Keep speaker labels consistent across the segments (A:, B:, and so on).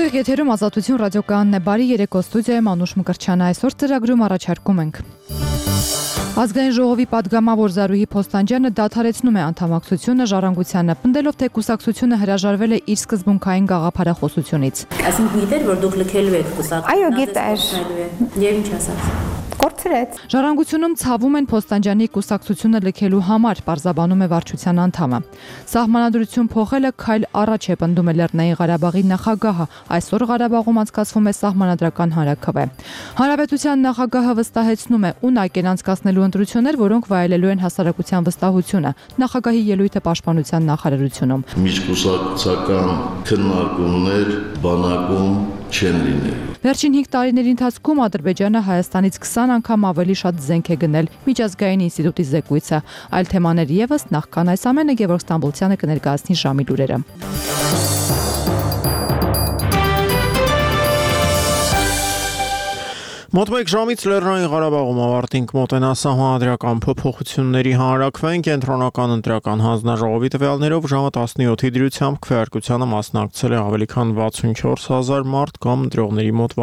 A: Ուղիղ եթերում Ազատություն ռադիոկայանն է, բարի երեկո, ստուդիայում Անուշ Մկրտչյանը, այսօր ծրագրում առաջարկում ենք. Ազգային ժողովի պատգամավոր Զարուհի Փոստանջյանը դադարեցնում է անդամակցությունը Ժառանգությանը, պնդելով, թե կուսակցությունը հրաժարվել է իր սկզբունքային գաղափարախոսությունից։
B: Այսինքն գիտեր, որ դուք լքելու եք կուսակցությունը։
C: Այո, գիտեր։
B: Եվ ինչ ասաց։
C: Կորցրեց։
A: Ժառանգությունում ցավում են Փոստանջյանի կուսակցությունը լքելու համար, պարզաբանում է վարչության անդամը։ Սահմանադրություն փոխելը քայլ առաջ է, պնդում է Լեռնային Ղարաբաղի նախագահը, այսօր Ղարաբաղում անցկացվում է սահմանադրական հանրաքվե։ Հանրապետության նախագահը վստահեցնում է, ունակ են անցկացնելու ընտրություններ, որոնք վայելելու են հասարակության վստահությունը։ Նախագահի ելույթը Պաշտպանության նախարարությունում։
D: Միջկուսակցական քննարկումներ բանակում չեն լինելու։
A: Վերջին 5 տարիների ընթացքում Ադրբեջանը Հայաստանից 20 անգամ ավելի շատ զենք է գնել, Միջազգային ինստիտուտի զեկույցը։ Այլ թեմաներ ևս նախքան այս ամենը Գևորգ Ստամբոլցյանը կներկայացնի ժամի լուրերը։
E: Մոտ մեկ ժամից Լեռնային Ղարաբաղում ավարտին կմոտենա սահմանադրական փոփոխությունների հանրաքվեն, կենտրոնական ընտրական հանձնաժողովի տվյալներով ժամը 17-ի դրությամբ քվեարկությանը մասնակցել է ավելի քան 64,000 մարդ կամ ընտրողների մոտ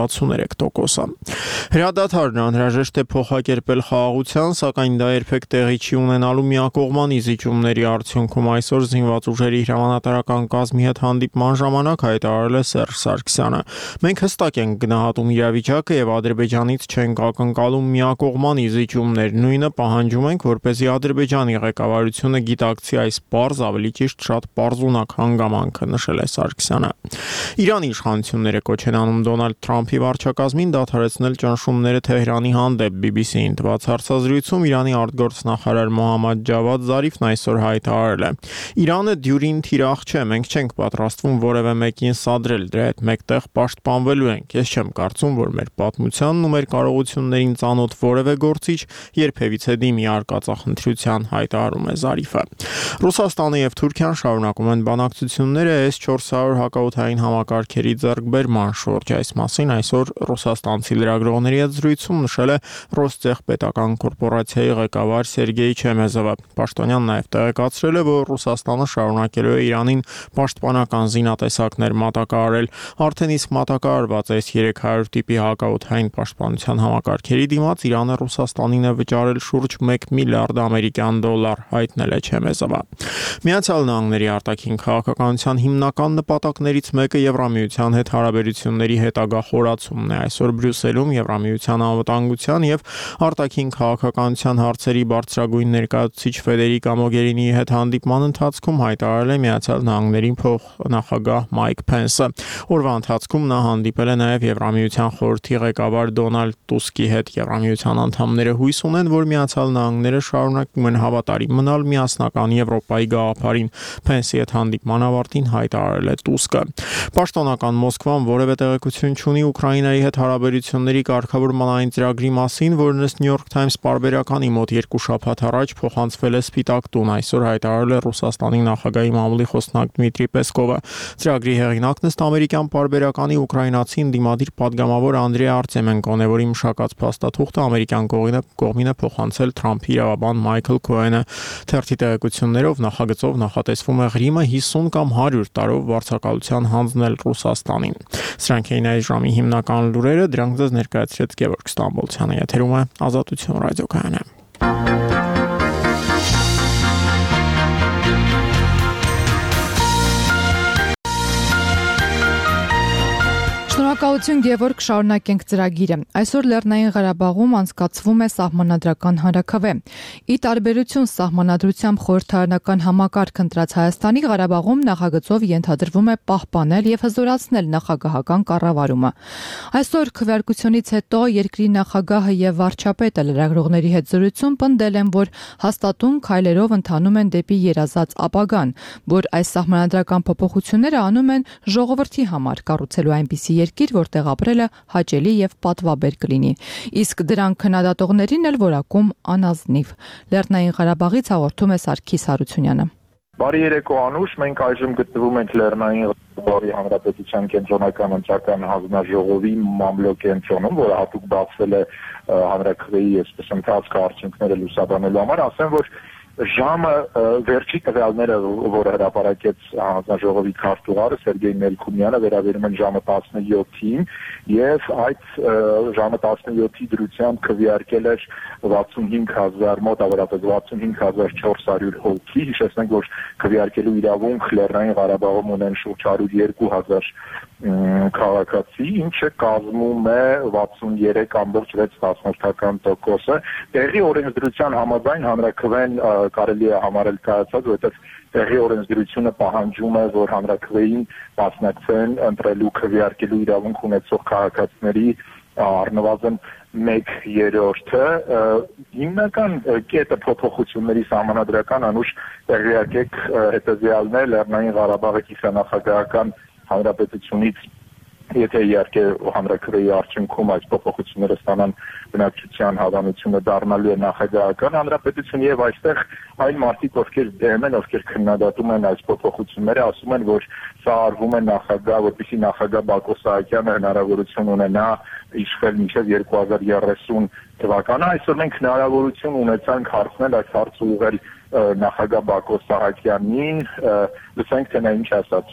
E: 63%-ը։ Հրադադարն անհրաժեշտ է փոխակերպել խաղաղության, սակայն դա երբեք տեղի չի ունենալու միակողմանի զիջումների արդյունքում, այսօր զինված ուժերի հրամանատարական կազմի հետ հանդիպման ժամանակ հայտարարել է Սերժ Սարգսյանը։ Մենք հստակ ենք գնահատում իրավիճակը եւ Ադրբեջանից չենք ակնկալում միակողմանի զիջումներ, նույնը պահանջում ենք, որպեսզի Ադրբեջանի ղեկավարությունը գիտակցի այս պարզ, ավելի ճիշտ շատ պարզունակ հանգամանքը, նշել է Սարգսյանը։ Իրանի իշխանությունները կոչ են անում Դոնալդ Թրամփի վարչակազմին դադարեցնել ճնշումները Թեհրանի հանդեպ, BBC-ին տված հարցազրույցում Իրանի արտգործնախարար Մոհամմադ Ջավադ Զարիֆն այսօր հայտարարել է. Իրանը դյուրին թիրախ չէ, մենք չենք պատրաստվում որևէ մեկին սադրել, դրա հետ մեկտեղ պաշտպանվելու ենք։ Ես չեմ կարծում, որ մեր պատմությանն ու մեր կարողություններին ծանոթ որևէ գործիչ երբևիցե դիմի արկածախնդրության, հայտարարում է Զարիֆը։ Ռուսաստանը եւ Թուրքիան շարունակում են բանակցությունները S-400 հակաօդային համակարգերի ձեռքբերման շուրջ։ Այս մասին այսօր ռուսաստանցի լրագրողների հետ զրույցում նշել է Ռոստեխ պետական կորպորացիայի ղեկավար Սերգեյ Չեմեզովը։ Պաշտոնյան նաև տեղեկացրել է, որ Ռուսաստանը շարունակելու է Իրանին պաշտպանական զինատեսակներ մատակարարել։ Արդեն իսկ մատակարարված S-300 տիպի հակաօդային պաշտպանության համակարգերի դիմաց Իրանը Ռուսաստանին է վճարել շուրջ 1 միլիարդ ամերիկյան դոլար, հայտնել է Չեմեզովը։ Միացյալ Նահանգների արտաքին քաղաքականության հիմնական նպատակներից մեկը Եվրամիության հետ հարաբերությունների հետագա խորացումն է։ Այսօր Բրյուսելում Եվրամիության անվտանգության եւ արտաքին քաղաքականության հարցերի բարձրագույն ներկայացուցիչ Ֆեդերիկա Մոգերինիի հետ հանդիպման ընթացքում հայտարարել է Միացյալ Նահանգների փոխնախագահ Մայք Փենսը։ Օրվա ընթացքում նա հանդիպել է նաեւ Եվրամիության խորհրդի ղեկավար Դոնալդ Տուսկի հետ։ Եվրամիության անդամները հույս ունեն, որ Միացյալ Նահանգները շարունակում են հավատարիմ մնալ միասնական Եվրոպայի գաղափարին, Փենսի հետ հանդիպման ավարտին հայտարարել է Տուսկը։ Պաշտոնական Մոսկվան որևէ տեղեկություն չունի Ուկրաինայի հետ հարաբերությունների կարգավորման այն ծրագրի մասին, որն ըստ New York Times պարբերականի մոտ 2 շաբաթ առաջ փոխանցվել է Սպիտակ տուն, այսօր հայտարարել է Ռուսաստանի նախագահի մամուլի խոսնակ Դմիտրի Պեսկովը։ Ծրագրի հեղինակն ըստ ամերիկյան պարբերականի ուկրաինացի ընդդիմադիր падգամավոր Անդրեյ Արտեմենկոն է, որի մշակած փաստաթուղթը ամերիկյան կողմին է փոխանցել Թրամփի իրավաբան Մայքլ Քոենը։ Թերթի տեղեկություններով նախագծով նախատեսվում է Ղրիմը 50 կամ 100 տարով վարձակալության հանձնել Ռուսաստանին։ Սրանք էին այս ժամի հիմնական լուրերը, դրանք ձեզ ներկայացրեց Գևորգ Ստամբոլցյանը, եթերում է Ազատություն ռադիոկայանը։
A: Շնորհակալություն Գևորգ, շարունակենք ծրագիրը։ Այսօր Լեռնային Ղարաբաղում անցկացվում է սահմանադրական հանրաքվե։ Ի տարբերություն սահմանադրությամբ խորհրդարանական համակարգ ընտրած Հայաստանի, Ղարաբաղում նախագծով ենթադրվում է պահպանել եւ հզորացնել նախագահական կառավարումը։ Այսօր քվեարկությունից հետո երկրի նախագահը եւ վարչապետը լրագրողների հետ զրույցում պնդել են, որ հաստատուն քայլերով ընթանում են դեպի երազած ապագան, որ այս սահմանադրական փոփոխությունները անում են ժողովրդի համար, կառուցելու այնպիսի երկիր, որտեղ ապրելը հաճելի եւ պատվաբեր կլինի։ Իսկ դրանք քննադատողներին էլ որակում անազնիվ։ Լեռնային Ղարաբաղից հաղորդում է Սարգիս Հարությունյանը։
F: Բարի երեկո Անուշ, մենք այժմ գտնվում ենք Լեռնային Ղարաբաղի Հանրապետության կենտրոնական ընտրական հանձնաժողովի մամլոկենտրոնում, որը հատուկ բացվել է հանրաքվեի այսպես ընթացքը արդյունքները լուսաբանելու համար, ասեմ, որ Ժամը վերջի տվյալները, որ հրապարակեց հանձնաժողովի քարտուղարը Սերգեյ Մելքումյանը, վերաբերում են ժամը 17-ին եւ այդ ժամը 17-ի դրությամբ քվեարկել էր 65000 մոտ ավարտած 65400 հոգի։ Հիշեցնենք, որ քվեարկելու իրավունք Լեռնային Ղարաբաղում ունեն շուրջ 102000 քաղաքացի, ինչը կազմում է 63.6%-ը։ Տեղի օրենսդրության համաձայն հանրաքվեն կարելի է համարել կայացած, որովհետև տեղի օրենսդրությունը պահանջում է, որ հանրաքվեին մասնակցեն ընտրելու քվեարկելու իրավունք ունեցող քաղաքացիների առնվազն 1/3-ը։ Հիմնական կետը փոփոխությունների սահմանադրական անուշ տեղյակեք հետևյալն է՝ Լեռնային Ղարաբաղի կիսանախագահական հանրապետությունից, եթե իհարկե հանրաքվեի արդյունքում այս փոփոխությունները ստանան բնակչության հավանությունը դառնալու է նախագահական հանրապետություն եւ այստեղ այն մարդիկ, ովքեր դեմ են, ովքեր քննադատում են այս փոփոխությունները, ասում են, որ սա արվում է նախագահ, որպեսզի նախագահ Բակո Սահակյանը հնարավորություն ունենա իշխել մինչև 2030 թվականը։ Այսօր մենք հնարավորություն ունեցանք հարցնել այս հարցը ուղղել նախագահ Բակո Սահակյանին, լսենք թե նա ինչ ասաց։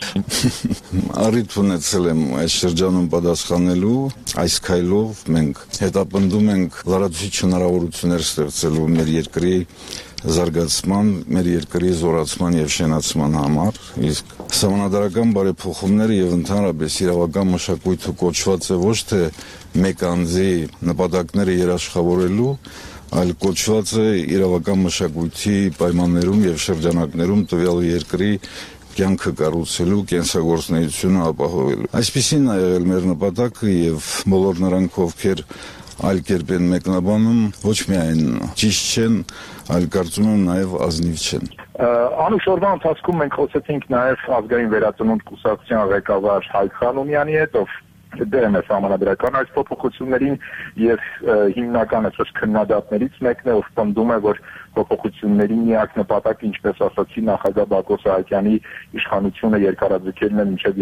C: Առիթ ունեցել եմ այս շրջանում պատասխանելու, այս քայլով մենք հետապնդում ենք լրացուցիչ հնարավորություններ ստեղծելու մեր երկրի զարգացման, մեր երկրի զորացման եւ շենացման համար, իսկ սահմանադրական բարեփոխումները եւ ընդհանրապես իրավական մշակույթը կոչված է ոչ թե մեկ անձի նպատակները երաշխավորելու, այլ կոչված է իրավական մշակույթի պայմաններում եւ շրջանակներում տվյալ երկրի կյանքը կառուցելու, կենսագործունեությունը ապահովելու։ Այսպիսին է եղել մեր նպատակը եւ բոլոր նրանք, ովքեր այլ կերպ են մեկնաբանում, ոչ միայն ճիշտ չեն, այլ կարծում եմ նաեւ ազնիվ չեն։
F: Անուշ օրվա ընթացքում մենք խոսեցինք նաեւ ազգային վերածնունդ կուսակցության ղեկավար Հայկ Խանոմյանի հետ, ով դեմ է սահմանադրական այս փոփոխություններին եւ հիմնական այսպես քննադատներից մեկն է, ով պնդում է, որ փոփոխությունների միակ նպատակը, ինչպես ասացի, նախագահ Բակո Սահակյանի իշխանությունը երկարաձգելն է մինչև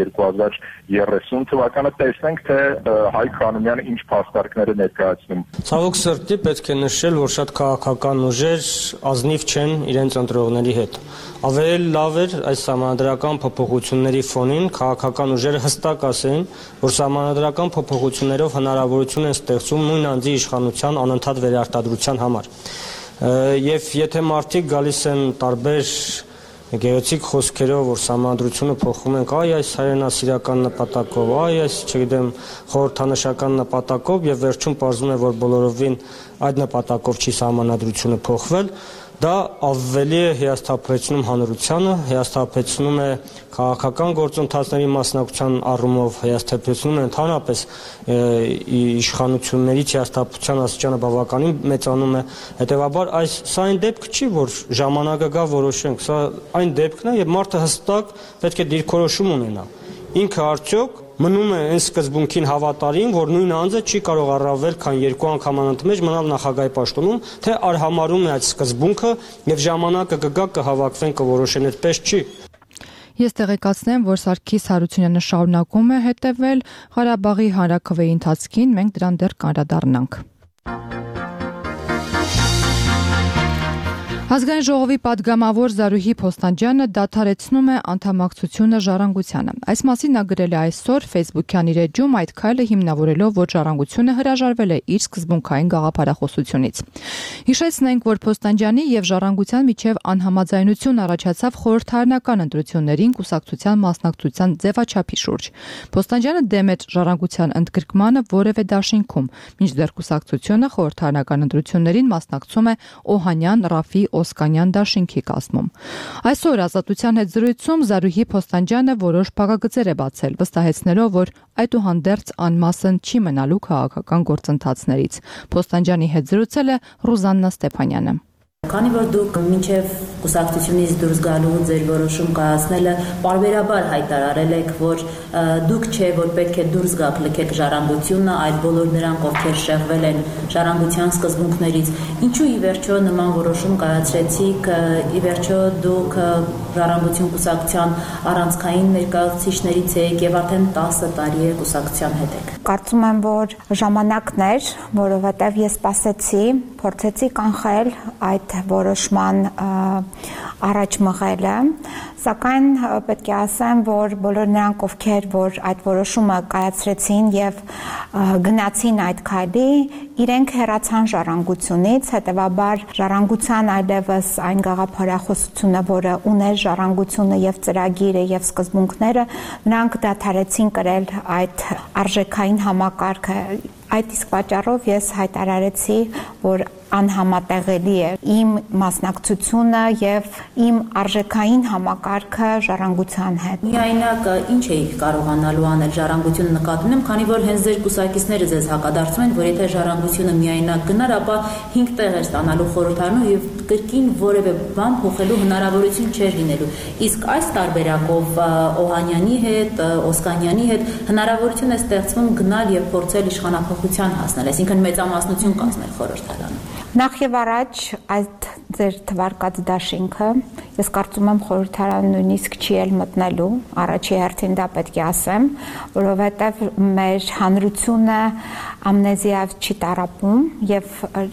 F: 2030 թվականը։ Տեսնենք, թե Հայկ Խանոմյանը ինչ փաստարկներ է ներկայացնում։
G: Ցավոք սրտի պետք է նշել, որ շատ քաղաքական ուժեր ազնիվ չեն իրենց ընտրողների հետ։ Ավելի լավ էր այս սահմանադրական փոփոխությունների ֆոնին քաղաքական ուժերը հստակ ասեն, որ սահմանադրական փոփոխություններով հնարավորություն են ստեղծում նույն անձի իշխանության անընդհատ վերարտադրության համար։ Եվ եթե մարդիկ գալիս են տարբեր գեղեցիկ խոսքերով, որ սահմանադրությունը փոխում ենք, այ այս հայրենասիրական նպատակով, այ այս, չգիտեմ, խորհրդանշական նպատակով եւ վերջում պարզվում է, որ բոլորովին այդ նպատակով չի սահմանադրությունը փոխվել, դա ավելի է հիասթափեցնում հանրությանը, հիասթափեցնում է քաղաքական գործընթացների մասնակցության առումով, հիասթափեցնում է ընդհանրապես իշխանություններից հիասթափության աստիճանը բավականին մեծանում է։ Հետևաբար սա այն դեպք չի, որ ժամանակը գա որոշենք, սա այն դեպքն է, եւ մարդը հստակ պետք է դիրքորոշում ունենա։ Ինքը արդյոք մնում է այն սկզբունքին հավատարիմ, որ նույն անձը չի կարող առավել քան 2 անգամ անընդմեջ մնալ նախագահի պաշտոնում, թե արհամարում է այդ սկզբունքը եւ ժամանակը կգա կհավաքվեն կորոշեն, այդպես չի։
A: Ես տեղեկացնեմ, որ Սարգիս Հարությունյանը շարունակում է հետևել Ղարաբաղի հանրաքվեի ընթացքին, մենք դրան դեռ կանդրադառնանք։ Ազգային ժողովի падգամավոր Զարուհի Փոստանջյանը դադարեցնում է անդամակցությունը Ժառանգությանը։ Այս մասին նա գրել է այսօր Facebook-յան իր էջում, այդ քայլը հիմնավորելով, որ Ժառանգությունը հրաժարվել է իր սկզբունքային գաղափարախոսությունից։ Հիշեցնենք, որ Փոստանջյանի եւ Ժառանգության միջև անհամաձայնություն առաջացավ խորհրդարանական ընտրություններին կուսակցության մասնակցության ձևաչափի շուրջ։ Փոստանջյանը դեմ է Ժառանգության ընդգրկմանը որևէ դաշինքում, մինչդեռ կուսակցությունը խորհրդարանական ընտրություններին մասնակցում է Օհանյան, Ռաֆի, Օսկանյան դաշինքի կազմում։ Այսօր Ազատության հետ զրույցում Զարուհի Փոստանջյանը որոշ փակագծեր է բացել, վստահեցնելով, որ այդուհանդերձ անմասն չի մնալու քաղաքական գործընթացներից։ Փոստանջյանի հետ զրուցել է Ռուզաննա Ստեփանյանը։
B: Քանի որ դուք մինչև կուսակցությունից դուրս գալու ձեր որոշում կայացնելը պարբերաբար հայտարարել եք, որ դուք չէ, որ պետք է դուրս գաք լքեք Ժառանգությունը, այլ բոլոր նրանք, ովքեր շեղվել են Ժառանգության սկզբունքներից, ինչու ի վերջո նման որոշում կայացրեցիք, ի վերջո դուք Ժառանգություն կուսակցության առանցքային ներկայացուցիչներից եք եւ արդեն 10 տարի է կուսակցության հետ եք։
H: կարծում եմ, որ ժամանակն էր, որովհետև ես սպասեցի, փորձեցի կանխել այդ որոշման առաջ մղելը, սակայն պետք է ասեմ, որ բոլոր նրանք, ովքեր որ այդ որոշումը կայացրեցին եւ գնացին այդ քայլի, իրենք հեռացան ժառանգությունից, հետեւաբար ժառանգության այլևս այն գաղափարախոսությունը, որը ուներ ժառանգությունը եւ ծրագիրը եւ սկզբունքները, նրանք դադարեցին կրել այդ արժեքային համակարգը։ Այդ իսկ պատճառով ես հայտարարեցի, որ անհամատեղելի է իմ մասնակցությունը եւ իմ արժեքային համակարգը ժառանգության հետ։
B: Միայնակ ինչ էիք կարողանալու անել ժառանգությունը նկատի ունեմ, քանի որ հենց ձեր կուսակիցները ձեզ հակադարձում են, որ եթե ժառանգությունը միայնակ գնար, ապա 5 տեղ էր ստանալու խորհրդարանում եւ կրկին որևէ բան փոխելու հնարավորություն չէր լինելու։ Իսկ այս տարբերակով Օհանյանի հետ, Օսկանյանի հետ հնարավորություն է ստեղծվում գնալ եւ փորձել իշխանափոխության հասնել, այսինքն մեծամասնություն կազմել խորհրդարանում։
H: Նախ եւ առաջ այդ ձեր թվարկած դաշինքը ես կարծում եմ խորհրդարան նույնիսկ չի էլ մտնելու, առաջի հերթին դա պետք է ասեմ, որովհետեւ մեր հանրությունը ամնեզիայով չի տառապում եւ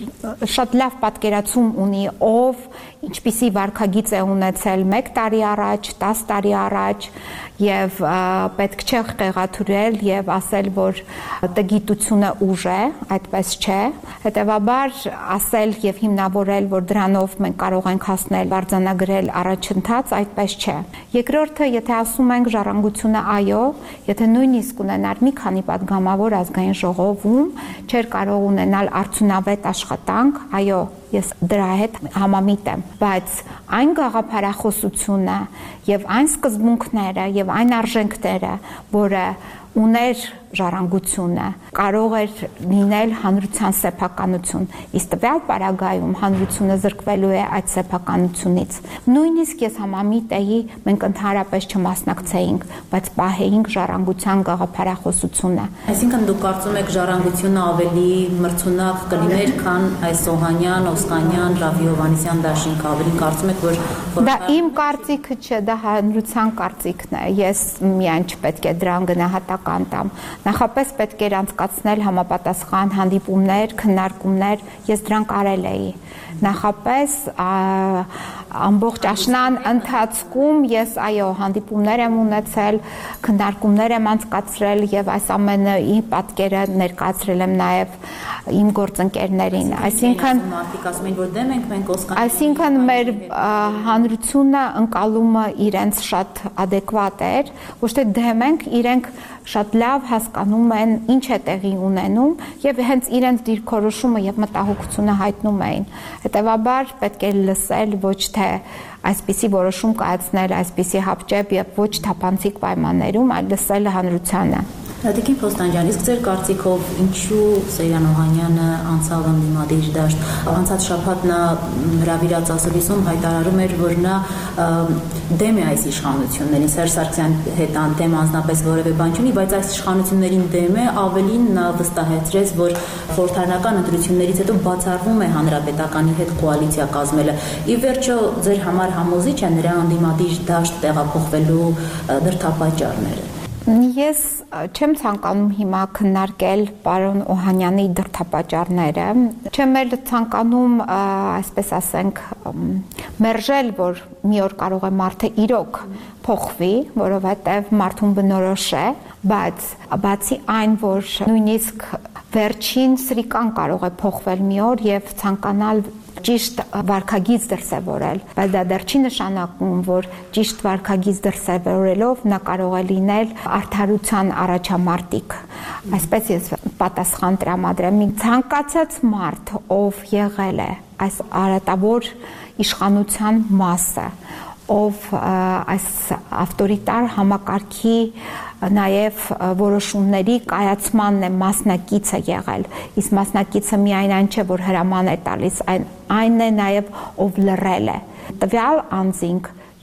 H: շատ լավ պատկերացում ունի ով ինչպիսի վարքագիծ է ունեցել 1 տարի առաջ, 10 տարի առաջ եւ պետք չէ խեղաթյուրել եւ ասել, որ տգիտությունը ուժ է, այդպես չէ։ Հետեւաբար ասել եւ հիմնավորել, որ դրանով մենք կարող ենք հասնել արձանագրել առաջընթաց, այդպես չէ։ Երկրորդը, եթե ասում ենք ժառանգությունը այո, եթե նույնիսկ ունենար մի քանի պատգամավոր ազգային ժողովում, չէր կարող ունենալ արդյունավետ աշխատանք, այո, ես դրա հետ համամիտ եմ, բայց այն գաղափարախոսությունը եւ այն սկզբունքները եւ այն արժեքները, որը ուներ ժառանգությունը, կարող էր լինել հանրության սեփականություն, իսկ տվյալ պարագայում հանրությունը զրկվելու է այդ սեփականությունից։ Նույնիսկ ես համամիտ էի, մենք ընդհանրապես չմասնակցեինք, բայց պահեինք ժառանգության գաղափարախոսությունը։
B: Այսինքն դուք կարծում եք ժառանգությունը ավելի մրցունակ կլիներ, քան այս Օհանյան, Օսկանյան, Ռավի Հովհաննիսյան դաշինքը, ավելի կարծում եք, որ
H: դա իմ կարծիքը չէ, դա հանրության կարծիքն է։ Ես միայն չպետք է դրան գնահատական տամ։ Նախապես պետք էր անցկացնել համապատասխան հանդիպումներ, քննարկումներ, ես դրանք արել էի։ Նախապես ամբողջ աշնան ընթացքում ես այո հանդիպումներ եմ ունեցել, քննարկումներ եմ անցկացրել եւ այս ամենը ի պատկերը ներկայացրել եմ նաեւ իմ գործընկերներին, այսինքն
B: ասում են, որ դեմ ենք մենք Օսկանյան։
H: Այսինքն մեր հանրությունը ընկալումը իրենց շատ adekvat էր, ոչ թե դեմ ենք, իրենք շատ լավ հասկանում են ինչ է տեղի ունենում եւ հենց իրենց դիրքորոշումը եւ մտահոգությունը հայտնում էին։ Հետեւաբար պետք է լսել ոչ թե այսպիսի որոշում կայացնել, այսպիսի հապճեպ եւ ոչ թափանցիկ պայմաններում, այլ լսել հանրությանը։
B: Տիկին Փոստանջյան, իսկ ձեր կարծիքով ինչու Սեյրան Օհանյանը անցավ ընդդիմադիր դաշտ։ Անցած շաբաթ նա հրավիրած ասուլիսում հայտարարում էր, որ նա դեմ է այս իշխանություններին, Սերժ Սարգսյան հետ դեմ անձնապես որևէ բան չունի, բայց այս իշխանություններին դեմ է, ավելին նա վստահեցրեց, որ խորհրդարանական ընտրություններից հետո բացառվում է հանրապետականի հետ կոալիցիա կազմելը։ Ի վերջո ձեր համար համոզիչ է նրա ընդդիմադիր դաշտ տեղափոխվելու դրդապատճառները։
H: Ես չեմ ցանկանում հիմա քննարկել պարոն Օհանյանի դրդապատճառները, չեմ էլ ցանկանում, այսպես ասենք, մերժել, որ մի օր կարող է մարդը իրոք փոխվի, որովհետև մարդուն բնորոշ է, բայց բացի այն, որ նույնիսկ վերջին սրիկան կարող է փոխվել մի օր եւ ցանկանալ ճիշտ վարքագիծ դրսևորել, բայց դա դեռ չի նշանակում, որ ճիշտ վարքագիծ դրսևորելով նա կարող է լինել արդարության առաջամարտիկ։ Այսպես ես պատասխան տրամադրեմ, ցանկացած մարդ, ով եղել է այս արատավոր իշխանության մասը, ով այս ավտորիտար համակարգի նաև որոշումների կայացմանն է մասնակիցը եղել, իսկ մասնակիցը միայն այն չէ, որ հրաման է տալիս, այն է նաև ով լռել է։ Տվյալ անձինք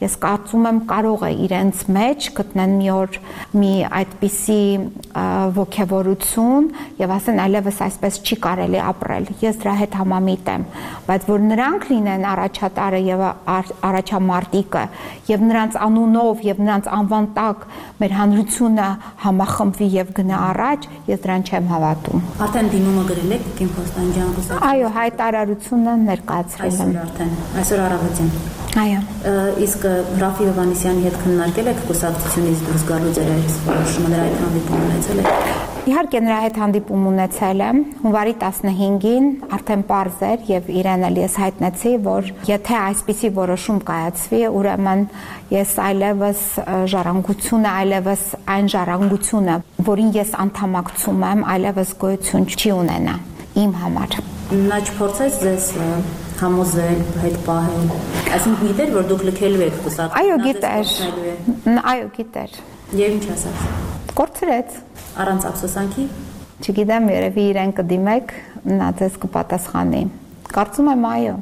H: ես կարծում եմ կարող է իրենց մեջ գտնեն մի օր մի այդպիսի ոգևորություն եւ ասեն այլևս այսպես չի կարելի ապրել։ Ես դրա հետ համամիտ եմ, բայց որ նրանք լինեն առաջատարը եւ առաջամարտիկը եւ նրանց անունով եւ նրանց անվան տակ մեր հանրությունը համախմբվի եւ գնա առաջ, ես դրան չեմ հավատում։
B: Արդեն դիմումը գրել եք Տիկին Փոստանջյան կուսակցության։
H: Այո, հայտարարությունը ներկայացրել եմ։
B: Այսօր առավոտյան։
H: Այո։
B: Իսկ Ռաֆի Հովհաննիսյանի հետ քննարկել եք կուսակցությունից դուրս գալու ձեր որոշումը, նրա հետ հանդիպում ունեցել եք։
H: Իհարկե նրա հետ հանդիպում ունեցել եմ հունվարի 15-ին, արդեն պարզ էր եւ իրեն էլ ես հայտնեցի, որ եթե այսպիսի որոշում կայացվի, ուրեմն ես այլևս ժառանգությունը, այլևս այն ժառանգությունը, որին ես անդամակցում եմ, այլևս գոյություն չի ունենա իմ համար։
B: Նա չփորձեց ձեզ համոզել, հետ պահել։ Այսինքն գիտեր, որ դուք լքելու եք կուսակցություն։
H: Այո, գիտեր։ Այո, գիտեր։
B: Եվ ինչ ասաց։
H: Կորցրեց։
B: Առանց ափսոսանքի։
H: Չգիտեմ, երևի իրեն կդիմեք, նա ձեզ կպատասխանի։ Կարծում եմ այո։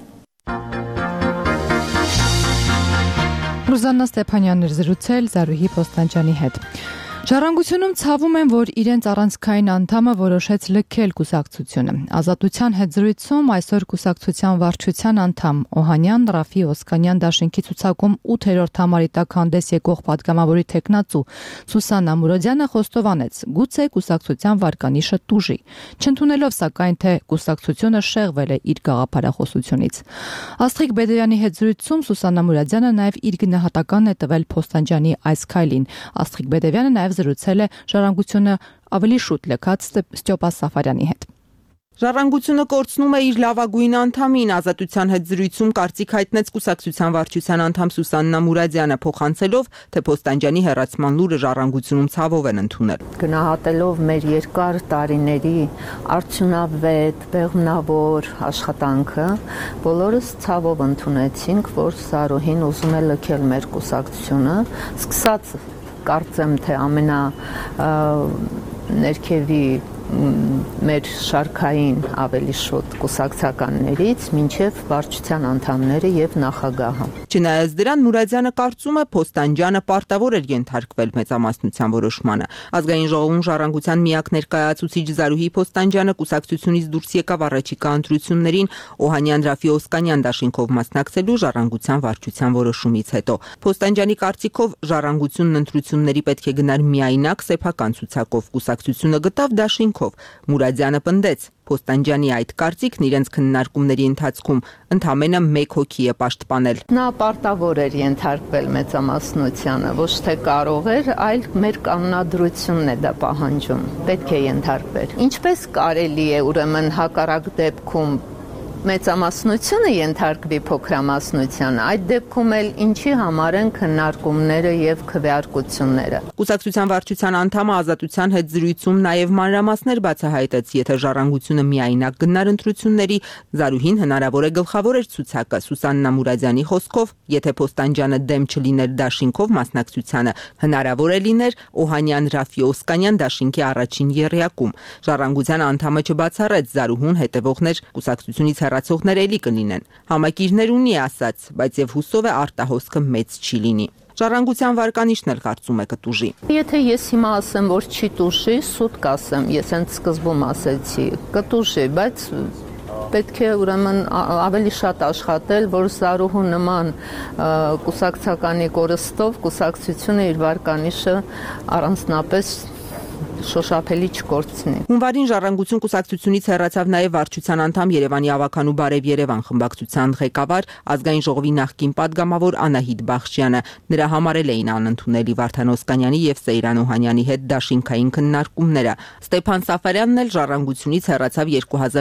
A: Ռուզաննա Ստեփանյանն էր զրուցել Զարուհի Փոստանջյանի հետ։ Ժառանգությունում ցավում են, որ իրենց առանցքային անդամը որոշեց լքել կուսակցությունը։ Ազատության հետ զրույցում այսօր կուսակցության վարչության անդամ Օհանյան Ռաֆի Օսկանյան դաշինքի ցուցակում 8-րդ համարի տակ հանդես եկող падգամավորի տեխնացու Սուսաննա Մուրոդյանը խոստովանեց. գուցե կուսակցության վարկանիշը տուժի, չընդունելով սակայն թե կուսակցությունը շեղվել է իր գաղափարախոսությունից։ Աստղիկ Բեդերյանի հետ զրույցում Սուսաննա Մուրոդյանը նաև իր գնահատականն է տվել Փոստանջյանի այս քայլին։ Աստղիկ Բեդերյանը նաև զրուցել է ժառանգությունը ավելի շուտ լքած Ստյոպա Սաֆարյանի հետ։
I: Ժառանգությունը կորցնում է իր լավագույն անդամին, ազատության հետ զրույցում կարծիք հայտնեց կուսակցության վարչության անդամ Սուսաննա Մուրադյանը, փոխանցելով, թե Փոստանջյանի հեռացման լուրը ժառանգությունում ցավով են ընդունել։
J: Գնահատելով մեր երկար տարիների արդյունավետ, բեղմնավոր աշխատանքը, բոլորս ցավով ընդունեցինք, որ Զարուհին ուզում է լքել մեր կուսակցությունը, սկսած կարծեմ, թե ներքևի մեր շարքային ավելի շուտ կուսակցականներից մինչև վարչության անդամները եւ նախագահը։
I: Չնայած դրան Մուրադյանը կարծում է Փոստանջյանը պարտավոր էր ենթարկվել մեծամասնության որոշմանը։ Ազգային ժողովում ժառանգության միակ ներկայացուցիչ Զարուհի Փոստանջյանը կուսակցությունից դուրս եկավ առաջիկա ընտրություններին Օհանյան Ռաֆի Օսկանյան դաշինքով մասնակցելու ժառանգության վարչության որոշումից հետո։ Փոստանջյանի կարծիքով ժառանգությունն ընտրությունների պետք է գնար միայնակ սեփական ցուցակով, կուսակցությունը գտավ դաշինք Մուրադյանը պնդեց, Փոստանջյանի այդ կարծիքն իրենց քննարկումների ընթացքում ընդամենը մեկ հոգի է պաշտպանել։
J: Նա պարտավոր էր ենթարկվել մեծամասնությանը, ոչ թե կարող էր, այլ մեր կանոնադրությունն է դա պահանջում, պետք է ենթարկվեր։ Ինչպես կարելի է ուրեմն հակառակ դեպքում մեծամասնությունը ենթարկվի փոքրամասնությանը, այդ դեպքում էլ ինչի համար են քննարկումները եւ քվեարկությունները։
I: Կուսակցության վարչության անդամը ազատության հետ զրույցում նաեւ մանրամասներ բացահայտեց, եթե ժառանգությունը միայնակ գնար ընտրությունների, Զարուհին հնարավոր է գլխավոր էր ցուցակը։ Սուսաննա Մուրադյանի խոսքով, եթե Փոստանջյանը դեմ չլիներ դաշինքով մասնակցությանը, հնարավոր է լիներ Օհանյան Ռաֆի Օսկանյան դաշինքի առաջին եռյակում։ Ժառանգության անդամը չբացառեց Զարուհուն հետևողներ կուսակցությունից հեռացողներ էլի կլինեն։ Համակիրներ ունի ասաց, բայց եւ հուսով է արտահոսքը մեծ չի լինի։ Ժառանգության վարկանիշն էլ կարծում է կտուժի։
J: Եթե ես հիմա ասեմ, որ չի տուժի, սուտ կասեմ, ես հենց սկզբում ասեցի, կտուժի, բայց պետք է ուրեմն ավելի շատ աշխատել, որ Զարուհու նման կուսակցականի կորստով կուսակցությունը իր վարկանիշը առանձնապես շոշափելի չկորցնի։
I: Հունվարին ժառանգություն կուսակցությունից հեռացավ նաև վարչության անդամ Երևանի ավականու Բարև Երևան խմբակցության ղեկավար ազգային ժողովի նախկին падգամավոր Անահիտ Բախշյանը։ Նրա համարել էին անընդունելի Վարդան Օսկանյանի եւ Սեյրան Օհանյանի հետ դաշինքային քննարկումները։ Ստեփան Սաֆարյանն էլ ժառանգությունից հեռացավ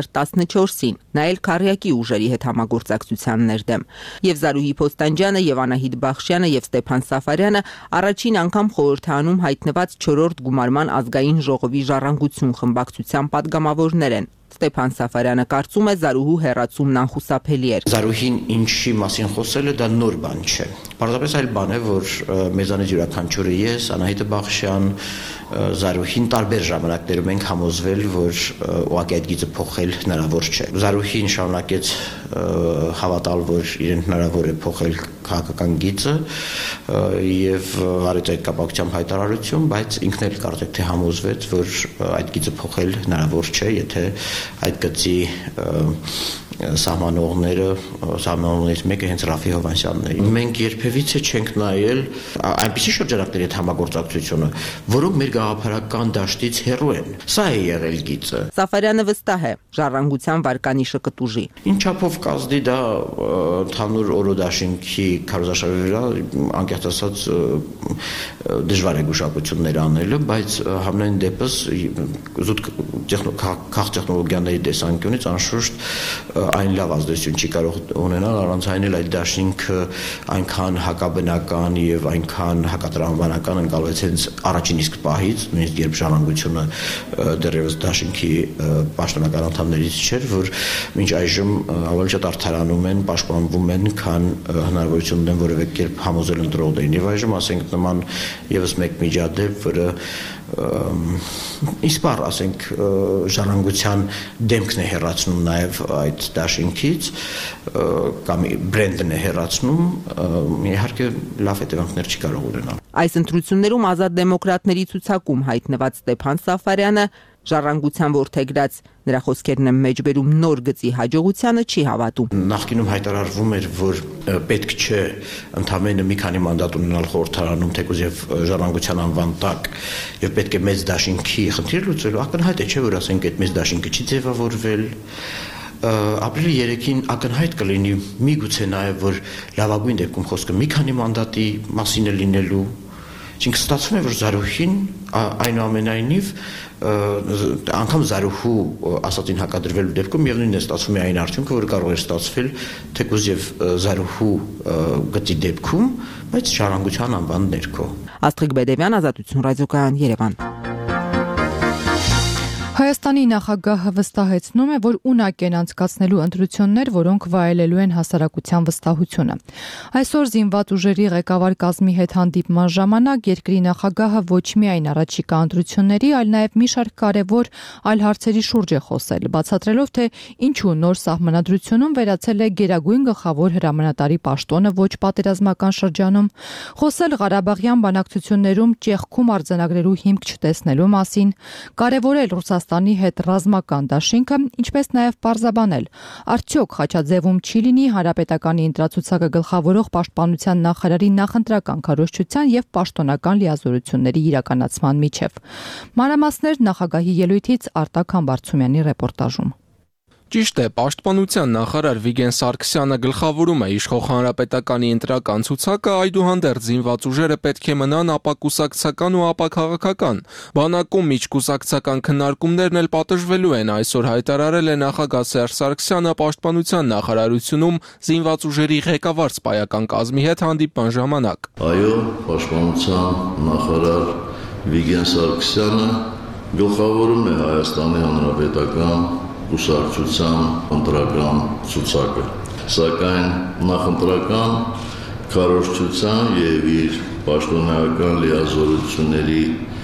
I: 2014-ին։ Նա էլ քարյակի ուժերի հետ համագործակցության ներդեմ։ Եվ Զարուհի Փոստանջյանը եւ Անահիտ Բախշյանը եւ Ստեփան Սաֆարյանը առաջին անգամ խորհրդանում հայտնված 4-րդ գումարման ազգային ժողովի ժառանգություն խմբակցության падգամավորներ են։ Ստեփան Սաֆարյանը կարծում է Զարուհու հեռացումն անխուսափելի էր։
K: Զարուհին ինչի մասին խոսել է, դա նոր բան չէ։ Պարզապես այլ բան է, որ մեզանից յուրաքանչյուրը ես, Անահիտը Բախշյան, Զարուհին տարբեր ժամանակներում ենք համոզվել, որ ուղղակի այդ գիծը փոխել հնարավոր չէ։ Զարուհին շարունակեց հավատալ, որ իրեն հնարավոր է փոխել քաղաքական գիծը եւ արեց այդ կապակցությամբ հայտարարություն, բայց ինքն էլ կարծեք թե համոզվեց, որ այդ գիծը փոխել հնարավոր չէ, եթե այդ գծի սահմանողներից մեկը հենց Ռաֆի Հովհաննիսյանն է։ Մենք երբևիցե չենք նայել այնպիսի շրջանակների հետ համագործակցությունը, որոնք մեր գաղափարական դաշտից հեռու են։ Սա է եղել գիծը։
I: Սաֆարյանը վստահ է, ժառանգության վարկանիշը կտուժի։
K: Ինչ չափով կազդի դա ընդհանուր օրոդաշինքի քարոզարշավի վրա, անկեղծ ասած, դժվար է գուշակություններ անելը, բայց համենայն դեպս զուտ քաղտեխնոլոգիաների տեսանկյունից անշուշտ այն լավ ազդեցություն չի կարող ունենալ, առանց այն էլ այդ դաշինքը այնքան հակաբնական եւ այնքան հակատրամաբանական ընկալվեց հենց առաջին իսկ պահից, նույնիսկ երբ ժառանգությունը դեռևս դաշինքի պաշտոնական անդամներից չէր, որ մինչ այժմ ավելի շատ արդարանում են, պաշտպանվում են, քան հնարավորություն ունեն որևէ կերպ համոզել ընտրողներին։ Եվ այժմ ասենք նման եւս մեկ միջադեպ, որը իսպար ասենք ժառանգության դեմքն է հեռացնում նաև այդ դաշինքից կամ բրենդն է հեռացնում, իհարկե լավ հետևանքներ չի կարող ունենալ։
I: Այս ընտրություններում ազատ դեմոկրատների ցուցակում հայտնված Ստեփան Սաֆարյանը ժառանգության որդեգրած նրա խոսքերն են մեջբերում նոր գծի հաջողությանը չի հավատում։
K: Նախկինում հայտարարվում էր, որ պետք չէ ընդամենը մի քանի մանդատ ունենալ խորհրդարանում, թեկուզ եւ ժառանգության անվան տակ, եւ պետք է մեծ դաշինքի խնդիր լուծելու։ Ակնհայտ է, չէ՞ որ ասենք այդ մեծ դաշինքը չի ձևավորվել։ Ապրիլի 3-ին ակնհայտ կլինի միգուցե նաև, որ լավագույն դեպքում խոսքը մի քանի մանդատի մասին է լինելու։ Ինչինքն ստացվում է, որ Զարուհին այնուամենայնիվ անգամ Զարուհու ասածին հակադրվելու դեպքում միևնույնն է ստացվում է այն արդյունքը, որ կարող է ստացվել թեկուզ եւ Զարուհու գծի դեպքում, բայց ժառանգության անվան ներքո։
I: Աստղիկ Բեդևյան, Ազատություն ռադիոկայան, Երևան։
A: Հայաստանի նախագահը վստահեցնում է, որ ունակ են անցկացնելու ընտրություններ, որոնք վայելելու են հասարակության վստահությունը։ Այսօր զինված ուժերի ղեկավար կազմի հետ հանդիպման ժամանակ երկրի նախագահը ոչ միայն առաջիկա ընտրությունների, այլ նաև մի շարք կարևոր այլ հարցերի շուրջ է խոսել, բացատրելով, թե ինչու նոր սահմանադրությունում վերացել է գերագույն գլխավոր հրամանատարի պաշտոնը ոչ պատերազմական շրջանում, խոսել Ղարաբաղյան բանակցություններում ճեղքում արձանագրելու հիմք չտեսնելու մասին, կարևորել Ռուսաստանի հետ ռազմական դաշինքը, ինչպես նաև պարզաբանել, արդյոք Խաչաձևում չի լինի հանրապետականի ընտրացուցակը գլխավորող պաշտպանության նախարարի նախընտրական քարոզչության եւ պաշտոնական լիազորությունների իրականացման միջև։ Մանրամասներ նախագահի ելույթից Արտակ Համբարձումյանի ռեպորտաժում։
L: Ճիշտ է, պաշտպանության նախարար Վիգեն Սարգսյանը գլխավորում է իշխող հանրապետականի ընտրական ցուցակը, այդուհանդերձ զինված ուժերը պետք է մնան ապակուսակցական ու ապաքաղաքական։ Բանակում միջկուսակցական քննարկումներն էլ պատժվելու են, այսօր հայտարարել է նախագահ Սերժ Սարգսյանը պաշտպանության նախարարությունում զինված ուժերի ղեկավար սպայական կազմի հետ հանդիպման ժամանակ։
D: Այո, պաշտպանության նախարար Վիգեն Սարգսյանը գլխավորում է Հայաստանի հանրապետական կուսակցության ընտրական ցուցակը, սակայն նախընտրական քարոզչության եւ իր պաշտոնական լիազորությունների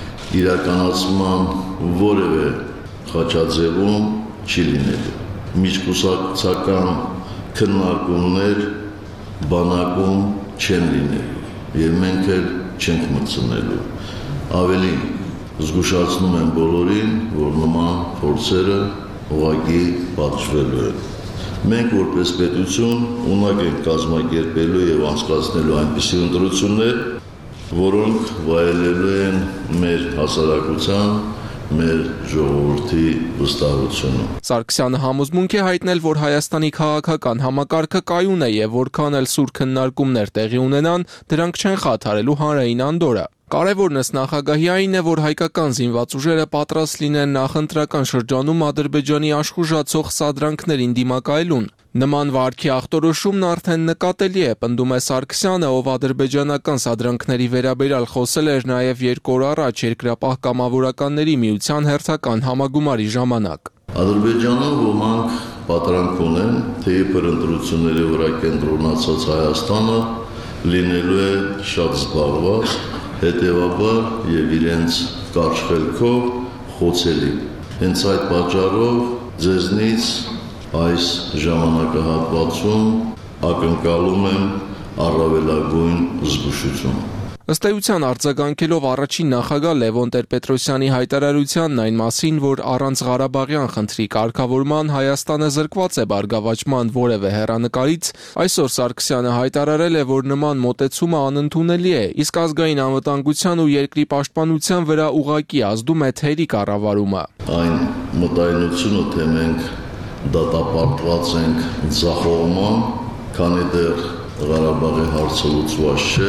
D: իրականացման որևէ խաչաձևում չի լինելու։ Միջկուսակցական քննարկումներ բանակում չեն լինելու եւ մենք էլ չենք մտցնելու։ Ավելին, զգուշացնում եմ բոլորին, որ նման փորձերը ուղղակի պատժվելու է։ Մենք որպես պետություն ունակ ենք կազմակերպելու եւ անցկացնելու այնպիսի ընտրություններ, որոնք վայելելու են մեր հասարակության, մեր ժողովրդի վստահությունը։
L: Սարգսյանը համոզմունք է հայտնել, որ Հայաստանի քաղաքական համակարգը կայուն է եւ որքան էլ սուր քննարկումներ տեղի ունենան, դրանք չեն խաթարելու հանրային անդորը։ Կարևորն ըստ նախագահի այն է, որ հայկական զինված ուժերը պատրաստ լինեն նախընտրական շրջանում Ադրբեջանի աշխուժացող սադրանքներին դիմակայելուն։ Նման վարքի ախտորոշումն արդեն նկատելի է, պնդում է Սարգսյանը, ով ադրբեջանական սադրանքների վերաբերյալ խոսել էր նաև 2 օր առաջ Երկրապահ կամավորականների միության հերթական համագումարի ժամանակ։
D: Ադրբեջանում ոմանք պատրանք ունեն, թե իբր ընտրությունների վրա կենտրոնացած Հայաստանը լինելու է շատ զբաղված, հետևաբար եւ իրենց կարճ խելքով խոցելի։ Հենց այդ պատճառով ձեզնից այս ժամանակահատվածում ակնկալում եմ առավելագույն զգուշություն։
L: Ըստ էության արձագանքելով առաջին նախագահ Լևոն Տեր-Պետրոսյանի հայտարարությանն այն մասին, որ առանց Ղարաբաղյան խնդրի կարգավորման Հայաստանը զրկված է բարգավաճման որևէ հեռանկարից, այսօր Սարգսյանը հայտարարել է, որ նման մոտեցումը անընդունելի է, իսկ ազգային անվտանգության ու երկրի պաշտպանության վրա ուղղակի ազդում է թերի կառավարումը։
D: Այն մտայնությունը, թե մենք դատապարտված ենք ձախողման, քանի դեռ Ղարաբաղի հարցը լուծված չէ,